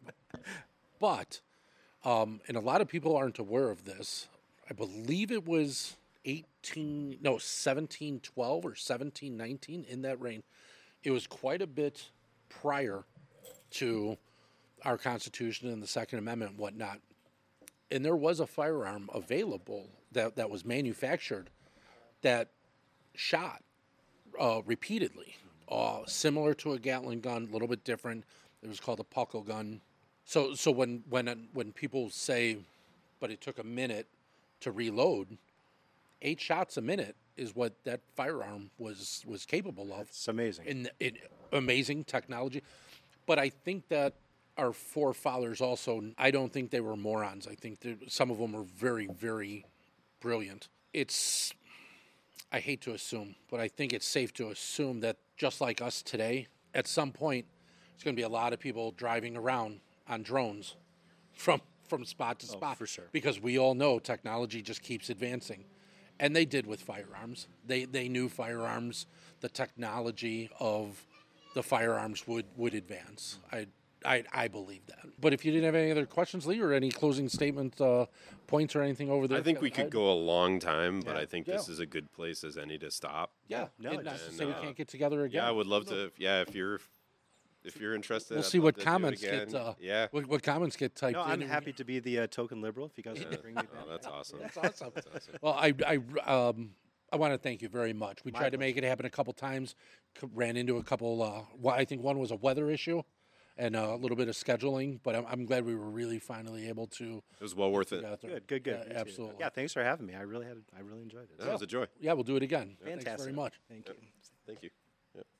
But, um, and a lot of people aren't aware of this. I believe it was eighteen, no, seventeen twelve or seventeen nineteen, in that range. It was quite a bit prior to our Constitution and the Second Amendment and whatnot. And there was a firearm available that, that was manufactured that shot uh, repeatedly, uh, similar to a Gatling gun, a little bit different. It was called a Puckle gun. So, so when when when people say, but it took a minute to reload, eight shots a minute is what that firearm was was capable of. It's amazing. In, in amazing technology, but I think that our forefathers also, I don't think they were morons. I think that some of them were very, very brilliant. It's, I hate to assume, but I think it's safe to assume that just like us today, at some point, there's going to be a lot of people driving around on drones from from spot to spot. for sure. Because we all know technology just keeps advancing. And they did with firearms. They they knew firearms, the technology of the firearms would, would advance. I, I I believe that. But if you didn't have any other questions, Lee, or any closing statement uh, points or anything over there? I think we could I'd- go a long time, but I think Yeah. this is a good place as any to stop. Yeah, No, and it's not to just- say we and, uh, can't get together again. Yeah, I would love to. Yeah, if you're if you're interested, We'll I'd see love what to do it comments again. get. Uh, yeah. what, what comments get typed No, in. I'm and- happy to be the uh, token liberal if you guys want to bring me back. Oh, that's awesome. That's awesome. Well, I I um I want to thank you very much. We My tried to make it happen a couple times. c- Ran into a couple. Uh, well, I think one was a weather issue, and uh, a little bit of scheduling. But I'm, I'm glad we were really finally able to. It was well worth it. get out there. Good, good, good. Yeah, Me too. absolutely. Yeah, thanks for having me. I really had, I really enjoyed it. That was a joy. Yeah, we'll do it again. Thanks Fantastic. very much. Thank you. Thank you.